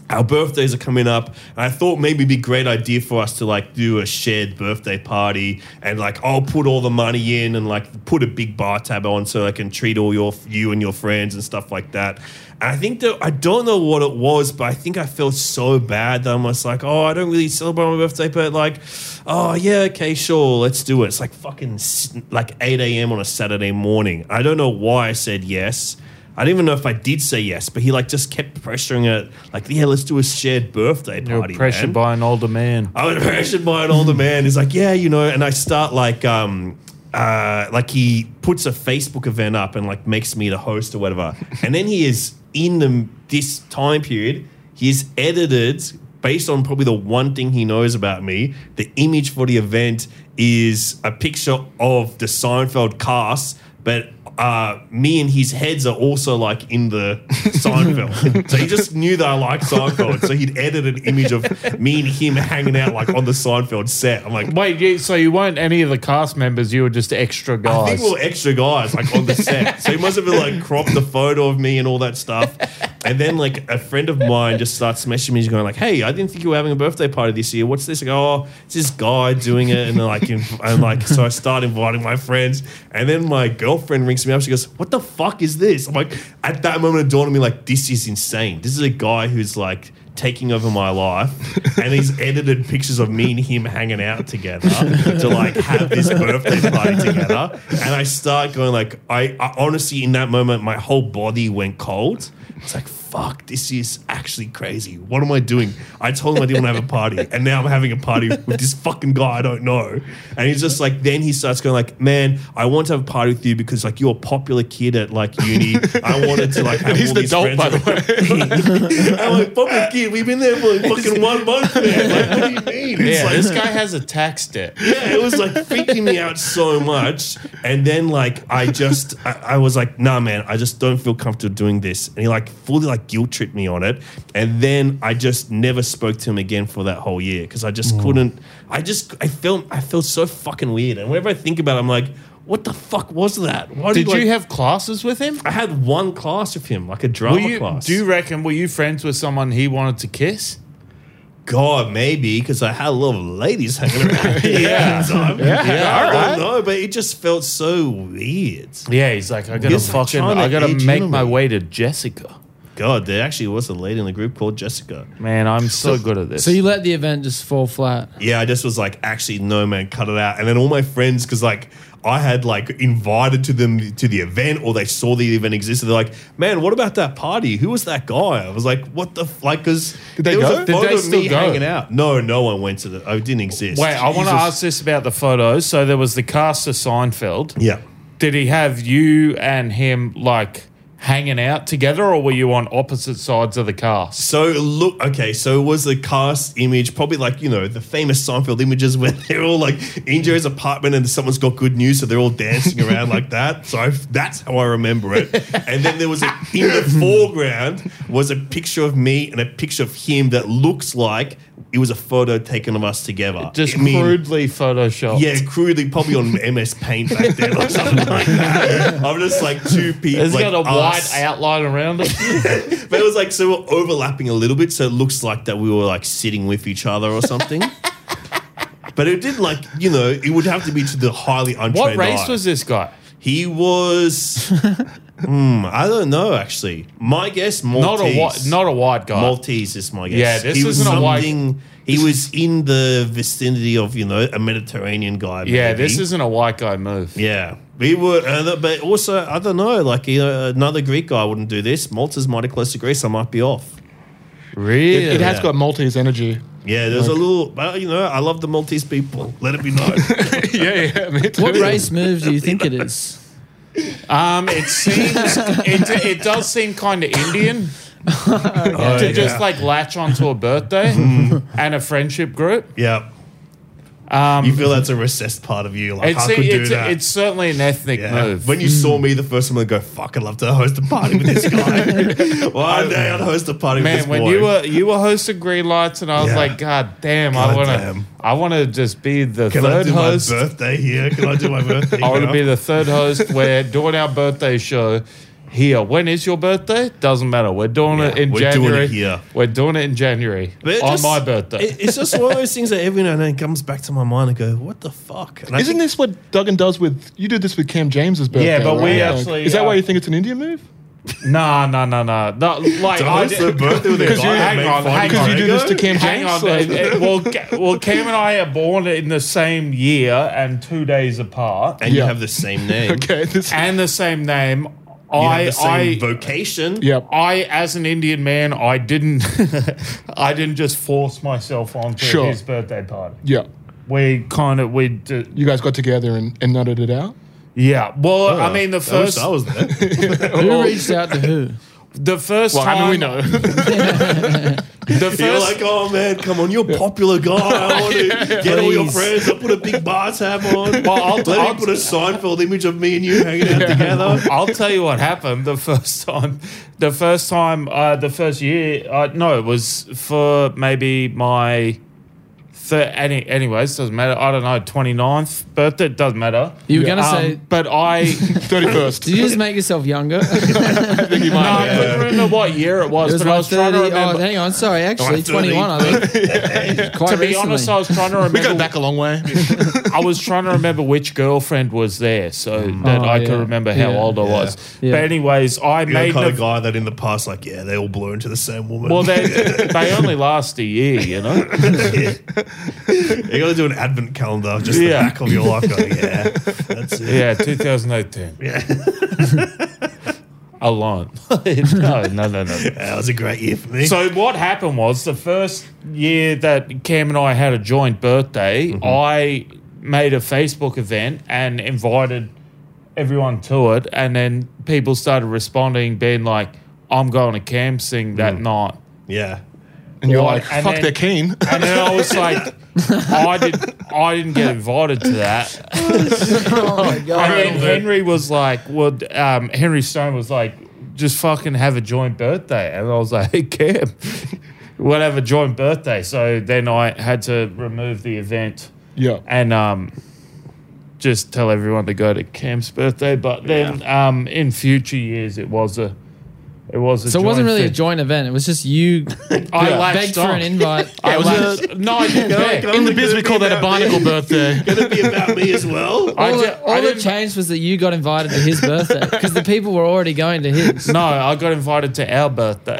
our birthdays are coming up, and I thought maybe it'd be a great idea for us to like do a shared birthday party, and like I'll put all the money in and like put a big bar tab on so I can treat all your you and your friends and stuff like that. And I think that I don't know what it was, but I think I felt so bad that I'm just like, oh, I don't really celebrate my birthday, but like, oh yeah, okay, sure, let's do it. It's like fucking like eight a.m. on a Saturday morning. I don't know why I said yes. I don't even know if I did say yes, but he like just kept pressuring it, like, yeah, let's do a shared birthday party. You're pressured man. by an older man. I was pressured by an older man. He's like, yeah, you know, and I start like, um, uh, like he puts a Facebook event up and like makes me the host or whatever. And then he is in the, this time period, he's edited based on probably the one thing he knows about me. The image for the event is a picture of the Seinfeld cast, but uh, me and his heads are also like in the Seinfeld. So he just knew that I liked Seinfeld. So he'd edit an image of me and him hanging out like on the Seinfeld set. I'm like, Wait, you, so you weren't any of the cast members, you were just extra guys. I think we were extra guys like on the set. So he must have been like cropped the photo of me and all that stuff. And then like a friend of mine just starts messaging me, he's going like, hey, I didn't think you were having a birthday party this year. What's this? I go, oh, it's this guy doing it. And like, and like, so I start inviting my friends. And then my girlfriend rings me up. She goes, what the fuck is this? I'm like, at that moment it dawned on me like, this is insane. This is a guy who's like taking over my life, and he's edited pictures of me and him hanging out together to like have this birthday party together. And I start going like, I, I honestly in that moment my whole body went cold. It's like, fuck, this is actually crazy. What am I doing? I told him I didn't want to have a party, and now I'm having a party with this fucking guy I don't know. And he's just like, then he starts going like, man, I want to have a party with you because like you're a popular kid at like uni. I wanted to like have And he's all an these adult, friends. by the way. I'm like, popular kid, we've been there for like fucking one month, man. Like, what do you mean? It's Yeah, like, this guy has a tax debt. yeah, it was like freaking me out so much. And then like I just I, I was like, nah man, I just don't feel comfortable doing this. And he like fully like guilt tripped me on it. And then I just never spoke to him again for that whole year because I just couldn't I just I felt I felt so fucking weird. And whenever I think about it, I'm like, what the fuck was that? Why Did like, you have classes with him? I had one class with him, like a drama Were you, class. do you reckon, were you friends with someone he wanted to kiss? God, maybe because I had a lot of ladies hanging around. Yeah. at the time. Yeah, I all don't right. know, but it just felt so weird. Yeah, he's like, I gotta He's like fucking, trying to I gotta age make in on my me. way to Jessica. God, there actually was a lady in the group called Jessica. Man, I'm so good at this. So you let the event just fall flat. Yeah, I just was like, actually, no, man, cut it out. And then all my friends, because like I had like invited to them to the event, or they saw the event existed. They're like, man, what about that party? Who was that guy? I was like, what the f-? like? Because Did they there was go? a Did photo they of still me go? hanging out. No, no one went to the. I didn't exist. Wait, I want to Jesus. ask this about the photos. So there was the cast of Seinfeld. Yeah. Did he have you and him like hanging out together, or were you on opposite sides of the cast? So look, okay, so it was the cast image, probably like, you know, the famous Seinfeld images where they're all like in Jerry's apartment and someone's got good news, so they're all dancing around like that. So I, that's how I remember it. And then there was a, in the foreground was a picture of me and a picture of him that looks like it was a photo taken of us together. Just I mean, crudely photoshopped. yeah, crudely, probably on M S Paint back then or something like that. I'm just like two people. It's like got a us. white outline around it. But it was like, so we're overlapping a little bit, so it looks like that we were like sitting with each other or something. But it did like, you know, it would have to be to the highly untrained What race eye. was this guy? He was, hmm, I don't know actually. My guess, Maltese. Not a white, not a white guy. Maltese is my guess. Yeah, this he was isn't a white- something- He was in the vicinity of, you know, a Mediterranean guy. yeah, maybe. this isn't a white guy move. Yeah, we were, uh, but also I don't know. Like, you know, another Greek guy wouldn't do this. Malta's mighty close to Greece. I might be off. Really? It, it has Yeah. got Maltese energy. Yeah, there's a little, well, you know, I love the Maltese people. Let it be known. yeah, yeah. Me too. What race move do you think it is? Um, it seems it, it does seem kind of Indian Oh, to yeah. just like latch onto a birthday and a friendship group. Yeah. Um, You feel that's a recessed part of you. Like, it's, I could do it's, that. it's certainly an ethnic yeah. move. When you saw me the first time, I go, fuck, I'd love to host a party with this guy. One day I'd host a party with Man, this when boy. you were you were hosting Green Lights, and I was Yeah. like, God damn, God I want damn. to, I want to just be the Can I third do host. my birthday here? Can I do my birthday I want to here? be the third host. Where during our birthday show, here. When is your birthday? Doesn't matter. We're doing Yeah, it in we're doing it January. here. We're doing it in January But it on just- my birthday. It, it's just one of those things that every now and then comes back to my mind and go, what the fuck? And I Isn't think- this what Duggan does with? You did this with Cam James's birthday. Yeah, but we right? actually, Is that uh, why you think it's an Indian move? No, no, no, no. no like, To I host their birthday with a Because guy you- that hang made on, fun hang of Because on. you do this to Cam Hang James. on. like- it- it- well, Ca- well, Cam and I are born in the same year and two days apart, and you Yeah. have the same name. okay. This, and the same name. You I, have the same I, vocation. yep. I, as an Indian man, I didn't, I didn't just force myself onto Sure. his birthday party. Yeah. We kind of, we, d- You guys got together and, and nutted it out. yeah. Well, I mean, the I wish first, I was there. Who reached out to who? the first Well, time, I mean, we know. the first, You're like, oh man, come on, you're a popular guy. I want to get all your Please. friends. I'll put a big bar tab on. Well, I'll- Let I'll- me put a Seinfeld image of me and you hanging out together. I'll tell you what happened the first time. The first time, uh, the first year, uh, no, it was for maybe my. Thir- any, anyways, doesn't matter. I don't know, twenty-ninth birthday, doesn't matter. You were going to Um, say, but I. thirty-first. did you just make yourself younger? No, I couldn't remember what year it was, It was but I like was trying to thirty. remember. Oh, hang on. Sorry, actually, thirty. twenty-one, I think. Quite to be recently. honest, I was trying to We remember. go back a long way. I was trying to remember which girlfriend was there, so that Oh, I yeah. could remember how Yeah. old I Yeah. was. Yeah. But anyways, I You're the made kind the of guy that in the past, like, yeah, they all blow into the same woman. well, they they only last a year, you know. you got to do an advent calendar, just the Yeah. back of your life. Going, yeah, that's it. Yeah, two thousand eighteen. Yeah. Alone. no, no, no, no. That was a great year for me. So what happened was the first year that Cam and I had a joint birthday, Mm-hmm. I made a Facebook event and invited everyone to it, and then people started responding, being like, "I'm going to Cam's thing that night." yeah. And you're What? like, And fuck, then- they're keen. And then I was like, I did, I didn't get invited to that. Oh, my God. And then Henry was like, well, um, Henry Stone was like, just fucking have a joint birthday. And I was like, hey, Cam, we'll have a joint birthday. So then I had to remove the event Yeah. and um, just tell everyone to go to Cam's birthday. But then um, in future years, it was a, it was a So it wasn't joint really a thing. joint event. It was just you I Yeah. latched begged for on. an invite. I it was latched- no, I didn't beg. Can I- In the Only biz, we gonna call be that a about me. barnacle birthday. Going to be about me as well. I All, di- that, I all that didn't- changed was that you got invited to his birthday because the people were already going to his. No, I got invited to our birthday.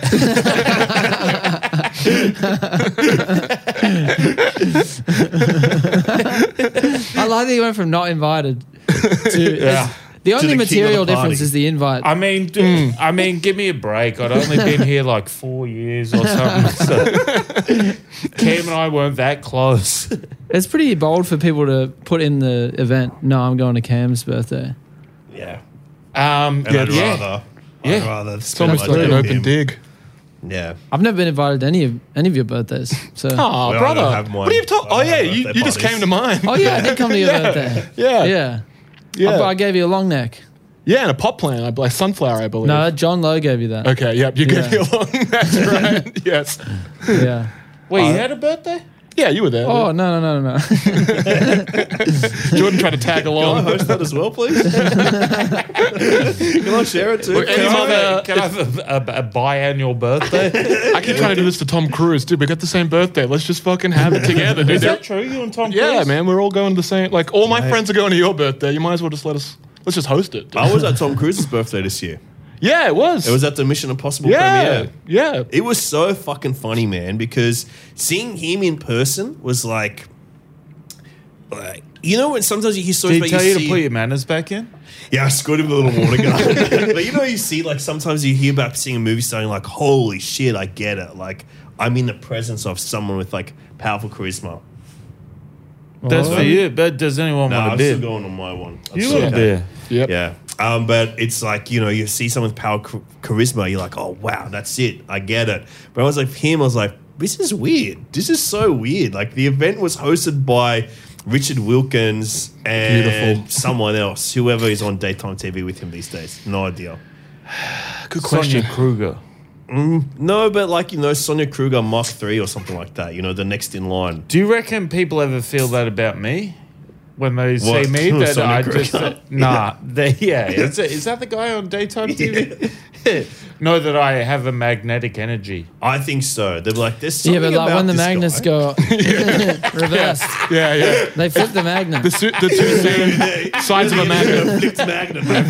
I like that you went from not invited to. Yeah. The only the king of material the party. difference is the invite. I mean, d- I mean, give me a break. I'd only been here like four years or something. So Cam and I weren't that close. It's pretty bold for people to put in the event. No, I'm going to Cam's birthday. Yeah. Um, And I'd yeah. rather. I'd Yeah. rather It's spend almost my like day an with open him. dig. Yeah. I've never been invited to any of any of your birthdays. So. Oh, Well, I don't brother. have mine. What are you talking? I Oh, don't yeah, have you, birthday you just parties. came to mine. Oh yeah, I did come to your birthday. Yeah. Yeah. Yeah. I, I gave you a long neck. Yeah, and a pot plant, I believe, sunflower, I believe. No, John Lowe gave you that. Okay, yep, you gave Yeah. me a long That's right. Yes. Yeah. Wait, you had a birthday? Yeah, you were there. Oh no no no no no. Jordan tried to tag Can I along. host that as well, please? Can I share it too? Look, Can any I, mother- have, a- can I have a, a, a biannual birthday? I keep trying to do this for Tom Cruise. Dude, we got the same birthday. Let's just fucking have it together, dude. Is that true? You and Tom Cruise? Yeah, man, we're all going to the same. Like, all my friends are going to your birthday. You might as well just let us. Let's just host it. dude. I was at Tom Cruise's birthday this year. Yeah, it was. It was at the Mission Impossible Yeah, premiere. yeah. It was so fucking funny, man, because seeing him in person was like, like you know, when sometimes you hear stories Did he about tell you to see- put your manners back in? Yeah, I scored him with a little water gun. But you know, you see, like, sometimes you hear about seeing a movie starting, like, holy shit, I get it. Like, I'm in the presence of someone with, like, powerful charisma. That's Oh. for you, but does anyone No, want I'm a still beer? going on my one. That's You okay. want a beer? Yep. Yeah. Um, but it's like, you know, you see someone with power ch- charisma, you're like, oh, wow, that's it. I get it. But I was like, for him, I was like, this is weird. This is so weird. Like, the event was hosted by Richard Wilkins and Beautiful. someone else, whoever is on daytime T V with him these days. No idea. Good question. Sonia Kruger. No, but like, you know, Sonia Kruger Mark three or something like that, you know, the next in line. Do you reckon people ever feel that about me? when they What? see me that Sonic I Green? just uh, nah. They, yeah, is, it, is that the guy on daytime T V? Know that I have a magnetic energy. I think so. They're like, there's Yeah, something but like about when the this magnets guy. go reversed, Yeah, yeah. they flip the magnet. The, su- the two same sides of a magnet. Flipped magnet, my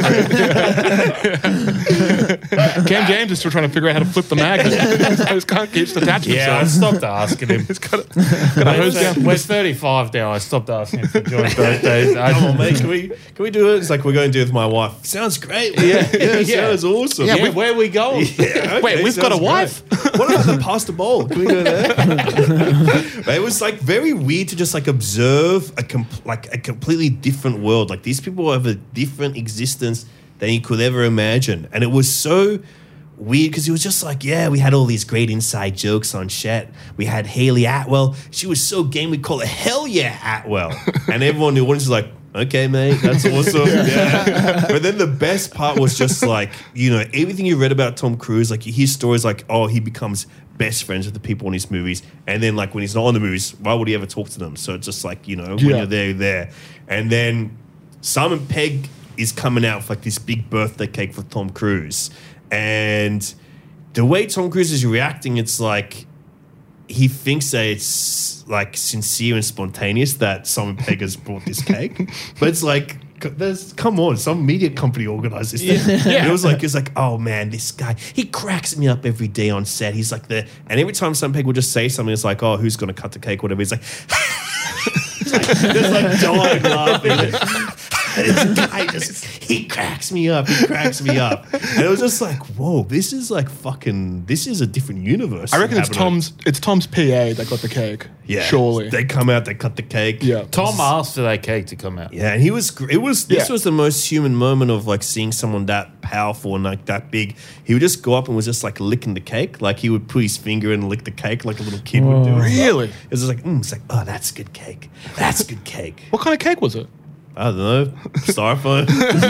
friend. Cam James is still trying to figure out how to flip the magnet. His can't keep attaching Yeah, I himself. stopped asking him. He's got a, got a We're, hose down. we're thirty-five now. I stopped asking him for joint birthdays. I, Come on, mate. Can we can we do it? It's like we're going to do it with my wife. Sounds great. Man. Yeah, yeah, yeah. sounds awesome. yeah, where are we going? Yeah, Wait, okay, we've got a sounds wife? great. What about the pasta bowl? Can we go there? But it was like very weird to just like observe a com- like a completely different world. Like these people have a different existence than you could ever imagine, and it was so weird because it was just like, yeah, we had all these great inside jokes on Shet. We had Haley Atwell. She was so game we call her Hell Yeah Atwell, and everyone in the audience was like, okay, mate, that's awesome. Yeah. But then the best part was just like, you know, everything you read about Tom Cruise, like you hear stories like, oh, he becomes best friends with the people in his movies. And then like when he's not on the movies, why would he ever talk to them? So it's just like, you know, when Yeah. you're there, you're there. And then Simon Pegg is coming out with like this big birthday cake for Tom Cruise. And the way Tom Cruise is reacting, it's like, he thinks that it's like sincere and spontaneous that Simon Pegg has brought this cake, but it's like, there's come on, some media company organized this thing. Yeah. It was like, it's like, oh man, this guy, he cracks me up every day on set. He's like the, and every time Simon Pegg would just say something, it's like, oh, who's going to cut the cake, whatever. He's like, it's like, just like dying laughing. And this guy just, he cracks me up. He cracks me up. And it was just like, whoa, this is like fucking, this is a different universe. I reckon it's happening. Tom's. It's Tom's P A that got the cake. Yeah. surely. They come out, they cut the cake. Yeah. Tom asked for that cake to come out. Yeah, and he was, gr- it was, this Yeah. was the most human moment of like seeing someone that powerful and like that big. He would just go up and was just like licking the cake. Like he would put his finger in and lick the cake like a little kid would do. Really? It was just like, mm, it's like, oh, that's good cake. That's good cake. What kind of cake was it? I don't know, styrofoam.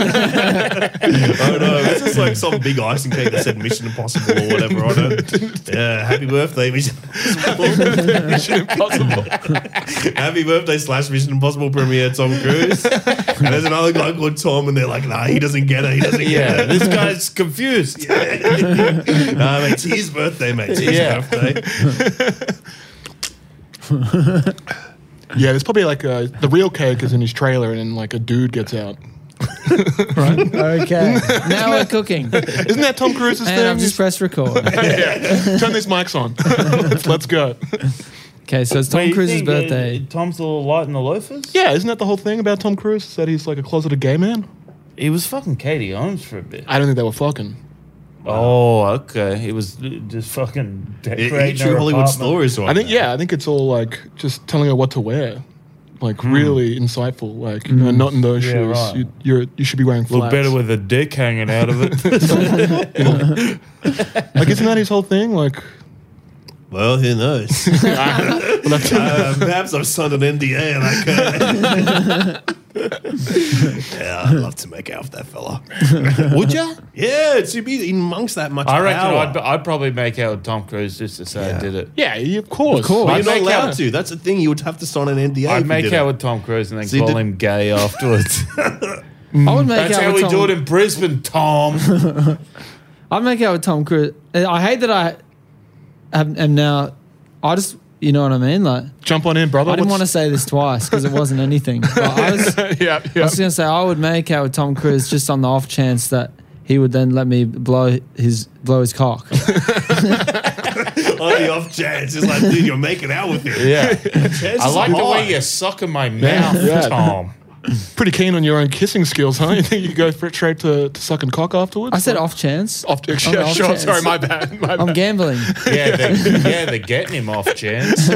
I don't know. It's just like some big icing cake that said Mission Impossible or whatever on it. Yeah, happy birthday, Mission Impossible. Mission Impossible. Happy birthday slash Mission Impossible premiere, Tom Cruise. And there's another guy called Tom, and they're like, nah, he doesn't get it. He doesn't get Yeah, it. this guy's confused. Nah, mate, it's his birthday, mate. It's his Yeah. birthday. Yeah, there's probably like a, the real cake is in his trailer, and then like a dude gets out. Okay, now we're cooking, and Isn't that Tom Cruise's thing? I've just pressed record. yeah. Turn these mics on. let's, let's go. Okay, so it's Tom Wait, you Cruise's think, uh, birthday. Tom's a little light in the loafers? Yeah, isn't that the whole thing about Tom Cruise? Is that he's like a closeted gay man? He was fucking Katie Holmes for a bit. I don't think they were fucking. Oh, okay. He was just fucking decorating True her Hollywood apartment. stories. Right I think now. yeah, I think it's all like just telling her what to wear, like really insightful. Like you know, not in those Yeah, shoes. right. You, you're you should be wearing Look flats. better with a dick hanging out of it. Like isn't that his whole thing? Like Well, who knows? uh, perhaps I've signed an N D A and I can. Yeah, I'd love to make out with that fella. Would you? Yeah, to be amongst that much I reckon power. I'd, I'd probably make out with Tom Cruise just to say Yeah. I did it. yeah, you- of course, Of course. But I'd you're not make allowed out- to. That's the thing. You would have to sign an N D A. I'd if you make did out it. with Tom Cruise and then So you call did- him gay afterwards. I would make That's out how with we Tom. do it in Brisbane, Tom. I'd make out with Tom Cruise. I hate that I am, am now. I just, you know what I mean? Like, jump on in, brother. I didn't want to What's- say this twice because it wasn't anything. But I was, I yeah, yeah. was going to say I would make out with Tom Cruise just on the off chance that he would then let me blow his blow his cock. On the off chance, it's like, dude, you're making out with him. Yeah. Chances I like are the way high. you suck in my mouth, Yeah. Tom. Pretty keen on your own kissing skills, huh? You think you go for, straight to, to sucking cock afterwards? I said Like- off chance. Off, On the yeah, off sure. chance. Sorry, my bad. My I'm bad. gambling. Yeah, they're, yeah, they're getting him off chance.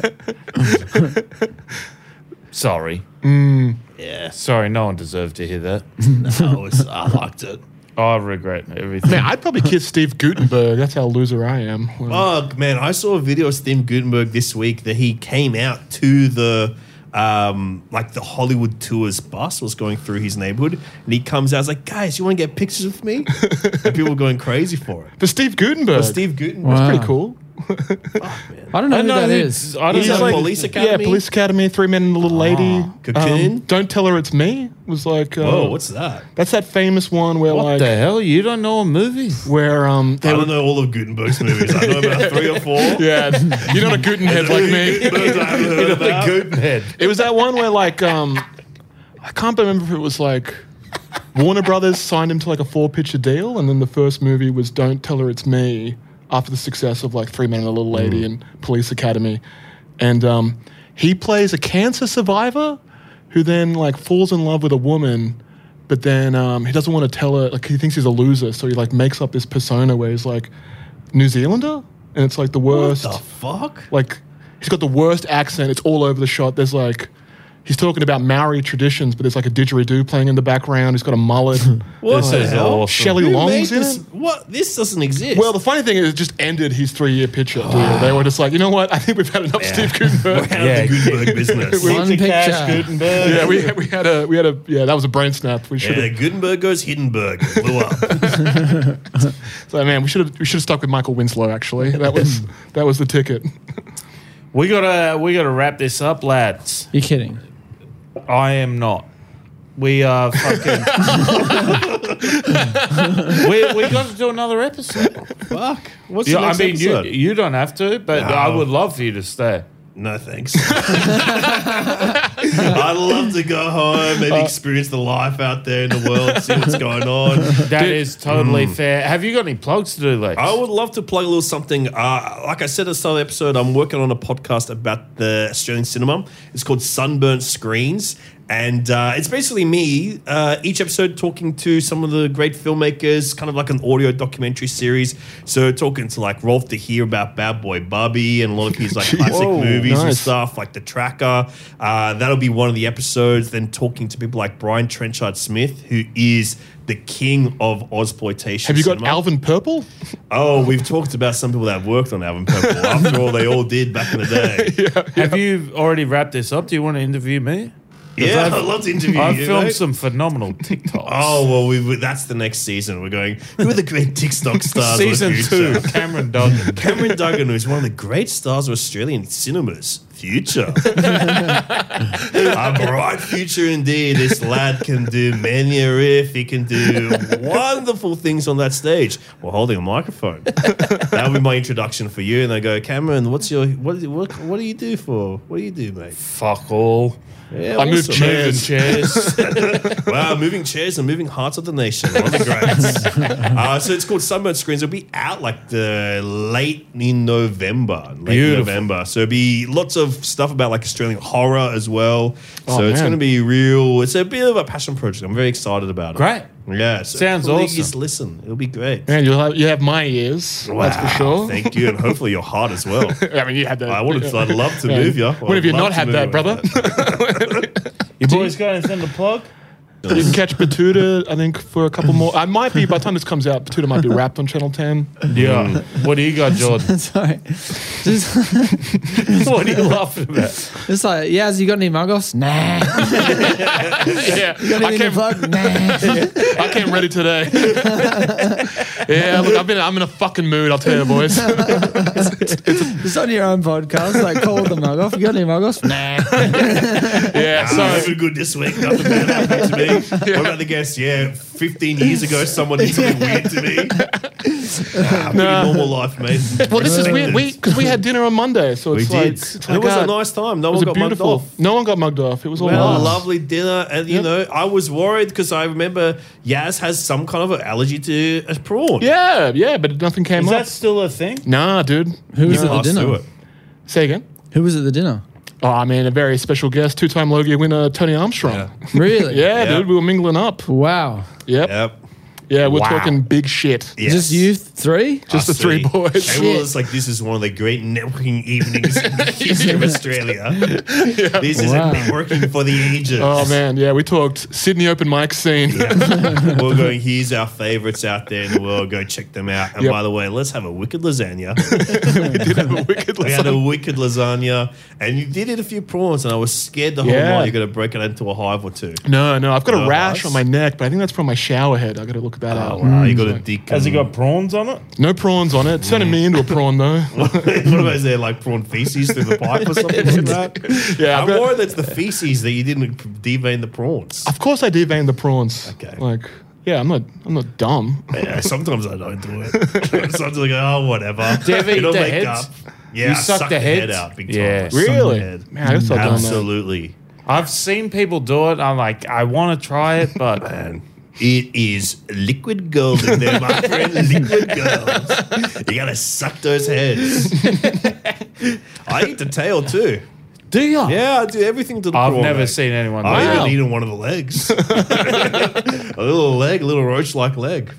Sorry. Yeah, Sorry, no one deserved to hear that. I, was, I liked it. I regret everything. Man, I'd probably kiss Steve Gutenberg. That's how loser I am. Well, Oh man, I saw a video of Steve Gutenberg this week that he came out to the um, like the Hollywood Tours bus was going through his neighborhood, and he comes out, he's like, guys, you want to get pictures with me? And people were going crazy for it. for Steve Gutenberg. But Steve Gutenberg, That's Wow. pretty cool. I don't know I who know that who- is. I don't He's know. like Like, Police Yeah, Academy. Police Academy, Three Men and a Little Lady. Cocoon? Don't Tell Her It's Me was like. Uh, Whoa, what's that? That's that famous one where what like the hell? You don't know a movie? where um they I were don't know all of Gutenberg's movies. I know about three or four. yeah you're not a Gutenhead like me. Gutenberg's I haven't heard You know the about. Gutenhead. It was that one where like um I can't remember if it was like Warner Brothers signed him to like a four picture deal, and then the first movie was Don't Tell Her It's Me after the success of like Three Men and a Little Lady and Police Academy, and um he plays a cancer survivor who then like falls in love with a woman. But then um, he doesn't want to tell her, like he thinks he's a loser, so he like makes up this persona where he's like New Zealander, and it's like the worst. What the fuck? Like he's got the worst accent. It's all over the shot. There's like he's talking about Maori traditions, but there's like a didgeridoo playing in the background. He's got a mullet. What This the is hell? awesome. Shelley Who Long's made in this? it. What? This doesn't exist. Well, the funny thing is, it just ended his three-year picture deal. They were just like, you know what? I think we've had enough Steve Gutenberg. out Yeah, of the Gutenberg business. One Pizza Cash, picture. Gutenberg. yeah, we, we had a we had a yeah, that was a brain snap. We should Yeah, have. Gutenberg goes Hindenburg. Blew up. So man, we should have we should have stuck with Michael Winslow. Actually, that was that was the ticket. We gotta we gotta wrap this up, lads. You're kidding. I am not. We are fucking. we we got to do another episode. Fuck. What's Yeah, the I next mean, you, episode? you don't have to, but No. I would love for you to stay. No thanks. I'd love to go home, maybe experience the life out there in the world, see what's going on. That is totally fair. Have you got any plugs to do, Lex? I would love to plug a little something. Uh, like I said at the start of the episode, I'm working on a podcast about the Australian cinema. It's called Sunburnt Screens. And uh, it's basically me, uh, each episode talking to some of the great filmmakers, kind of like an audio documentary series. So talking to like Rolf de Heer about Bad Boy Bubby and a lot of his like classic Whoa, movies and nice. stuff, like The Tracker. Uh, that'll be one of the episodes. Then talking to people like Brian Trenchard Smith, who is the king of Ozploitation. Have you got cinema. Alvin Purple? Oh, we've talked about some people that have worked on Alvin Purple. After all, they all did back in the day. Have you already wrapped this up? Do you want to interview me? Yeah, I've- I'd love to interview I've you. filmed mate. some phenomenal TikToks. Oh, well, we, we, that's the next season. We're going, who are the great TikTok stars Season of the future? two, Cameron Duggan. Cameron Duggan, who is one of the great stars of Australian cinemas. Future. A bright future indeed. This lad can do many a riff. He can do wonderful things on that stage while holding a microphone. That'll be my introduction for you. And I go, Cameron, what's your what, what, what do you do for? What do you do, mate? Fuck all. Yeah, I moved awesome. chairs. Chairs. Wow, moving chairs and moving hearts of the nation. One of the greats. uh, so it's called Sunburnt Screens. It'll be out like the late in November. Late Beautiful. November. So it'll be lots of stuff about like Australian horror as well. Oh, so it's man. going to be real. It's a bit of a passion project. I'm very excited about it. Great. Yeah. So Sounds please awesome. listen. It'll be great. Man, you'll have you have my ears. That's for Wow, sure. Thank you. And hopefully your heart as well. I mean, you had that. I would have, I'd love to Yeah. move you. When have you not had that, brother? You boys got anything to plug? You can catch Batuta, I think, for a couple more. I might be, by the time this comes out, Batuta might be wrapped on Channel ten. Yeah. What do you got, Jordan? Sorry. Just, What are you laughing about? just like, Yaz, you got any mug offs? Nah. Yeah, You got I anything to came, plug? Nah. I came ready today. Yeah, look, I've been, I'm in a fucking mood, I'll tell you, boys. Just on your own podcast, like, call the mug off. You got any mug offs? Nah. Yeah, So so been good this week. Nothing bad happened to me. What about the guests? Yeah, fifteen years ago, someone did something weird to me. Ah, pretty Nah. normal life, mate. well, this is weird. We because we had dinner on Monday, so We it's did. like, And it's it like, was ah, a nice time. No it was one a got mugged beautiful. off. No one got mugged off. It was all We had a nice. lovely dinner, and you Yeah. know, I was worried because I remember Yaz has some kind of an allergy to a prawn. Yeah, yeah, but nothing came Is up. that still a thing? Nah, dude. Who was You at the passed through dinner? it. Say again. Who was at the dinner? Oh, I mean, a very special guest, two-time Logie winner Tony Armstrong. Yeah. Really? Yeah, Yeah. dude, we were mingling up. Wow. Yep. Yep. Yeah, we're Wow. talking big shit. Yes. Just you three? Just the Us three boys. Everyone was like, this is one of the great networking evenings in the history of Australia. This is Wow. a networking for the ages. Oh man, yeah, we talked Sydney open mic scene. We're going, here's our favourites out there in the world. Go check them out. And Yep. by the way, let's have a wicked lasagna. We did have a wicked We had a lesson. wicked lasagna. And you did eat a few prawns, and I was scared the whole Yeah. night you're going to break it into a hive or two. No, no, I've got No a rash ice? on my neck, but I think that's from my shower head. I got to look that Oh, out. wow. You got a dick. Has it um, got prawns on it? No prawns on it. Turning me into a prawn though. What about is there like prawn feces through the pipe or something like that? Yeah, I've I'm got- worried that's the feces that you didn't devein the prawns. Of course, I devein the prawns. Okay. Like, yeah, I'm not. I'm not dumb. Yeah, sometimes I don't do it. Sometimes I go, oh, whatever. Do you ever eat It'll the make heads? up. Yeah, You I suck suck the the head heads? out big time. Yeah. I suck the Really? head. Man, I guess I've done that. Absolutely. I've seen people do it. I'm like, I want to try it, but Man, it is liquid gold in there, my friend. Liquid gold. You gotta suck those heads. I eat the tail too. do you? Yeah, I do everything to the I've prawn, never mate. seen anyone do I that. even eaten one of the legs. A little leg, a little roach-like leg.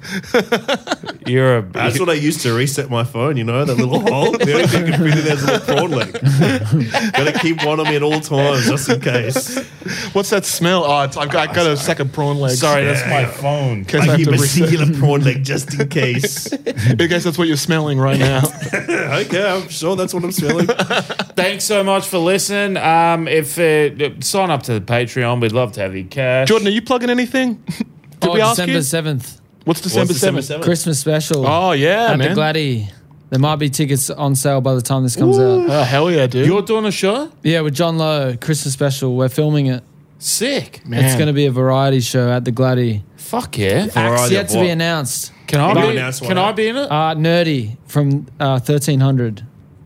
You're a That's what I used to reset my phone, you know, that little hole. The only thing you can fit in there is a little prawn leg. Gotta keep one on me at all times, just in case. What's that smell? Oh, it's, I've got, I got a second prawn leg. Sorry, that's Yeah, my yeah. phone. Case I I have keep to a reset. singular prawn leg just in case. In case that's what you're smelling right now. Okay, I'm sure that's what I'm smelling. Thanks so much for listening. Um, if uh, sign up to the Patreon, we'd love to have you cash. Jordan, are you plugging anything? Did Oh, we ask December you? seventh, What's December What's December seventh? seventh? Christmas special. Oh yeah, at man. the Gladdy. There might be tickets on sale by the time this comes out. Oh hell yeah, dude. You're doing a show? Yeah, with John Lowe, Christmas special. We're filming it. Sick. Man. It's going to be a variety show at the Gladdy. Fuck yeah. Acts Variety yet of to be what? announced. Can I You be? announce one Can out. I be in it? Uh, Nerdy from uh, thirteen hundred.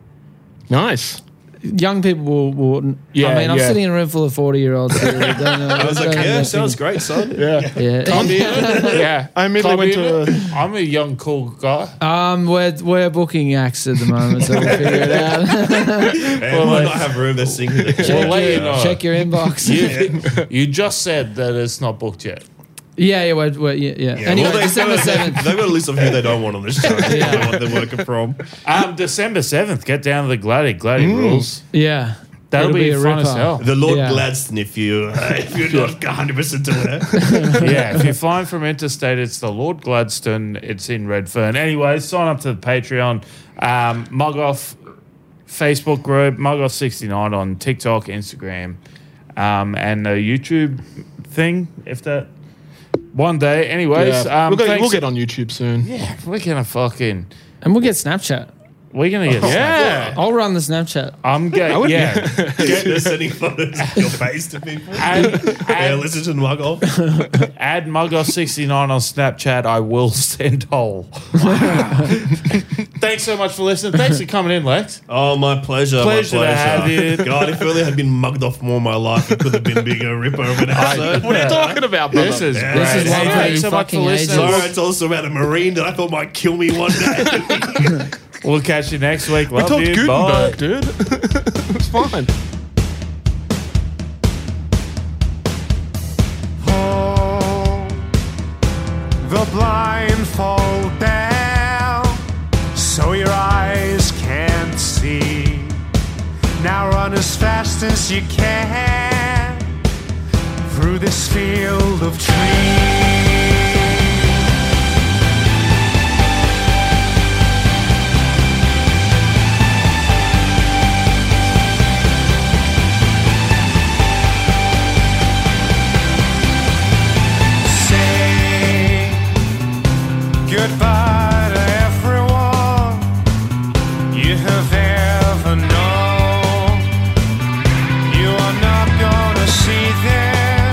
Nice. Young people will. will Yeah, I mean, I'm yeah. sitting in a room full of forty year olds. Here. They don't know- I was don't like, know yeah, their sounds thing. great, son. Yeah. Yeah. Can't be in it? Yeah. I immediately Can't went be in to. it? I'm a young, cool guy. Um, we're we're booking acts at the moment, so we'll figure it out. And Well, we like- might have room that's singing. We'll check, let you your, know. check your inbox. You, you just said that it's not booked yet. yeah, yeah, we're, we're, yeah, yeah. Yeah, Anyway, well, they- December seventh. They've got a list of who they don't want on this show. They Yeah. don't know what they're working from. Um, December seventh, get down to the Gladdy. Gladdy rules. Yeah, That'll It'll be, a fun as ripper. hell. The Lord Yeah. Gladstone, if, you, uh, if you're not one hundred percent aware. Yeah, if you're flying from interstate, it's the Lord Gladstone. It's in Redfern. Anyway, sign up to the Patreon. Um, Mug Off Facebook group, Mug Off sixty-nine on TikTok, Instagram, um, and the YouTube thing, if that. One day. Anyways, Yeah. um, we'll, go, thanks- we'll get on YouTube soon. Yeah, we're going to fucking... And we'll get Snapchat. We're going to get... Yeah. I'll run the Snapchat. I'm going... Yeah. They're sending photos of your face to people. Add, Yeah, add, listen to Mug Off. add Mug Off sixty-nine on Snapchat. I will send whole. Thanks so much for listening. Thanks for coming in, Lex. Oh, my pleasure. Pleasure to my pleasure. have you. God, if only I had been mugged off more in my life, it could have been bigger ripper of an episode. What are you talking about, brother? This is Yeah. great. This is one Hey, for thanks you so much for fucking listening. Sorry, it's also about a marine that I thought might kill me one day. We'll catch you next week. We Love talked you. Bye. Gutenberg, dude. It's fine. Pull the blindfold down so your eyes can't see. Now run as fast as you can through this field of trees. Say goodbye to everyone you have ever known. You are not gonna see them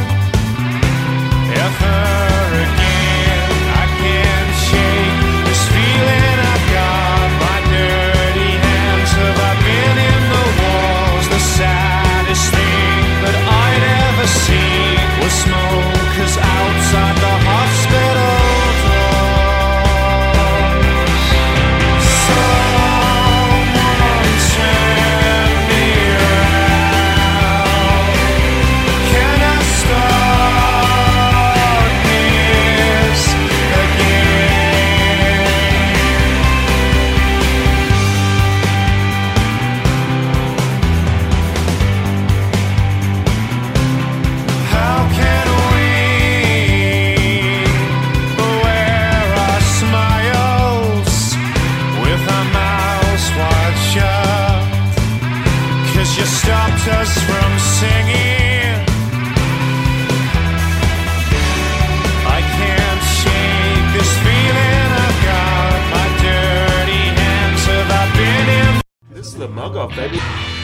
ever again. I can't shake this feeling I've got. My dirty hands have I been in the walls. The saddest thing that I'd ever seen was smoke. 'Cause outside the hospital doors, someone turn me around. Can I start this again? How can we wear our smiles with our mouths wide shut? 'Cause you stopped us from singing. I can't shake This is the Mug Off, baby.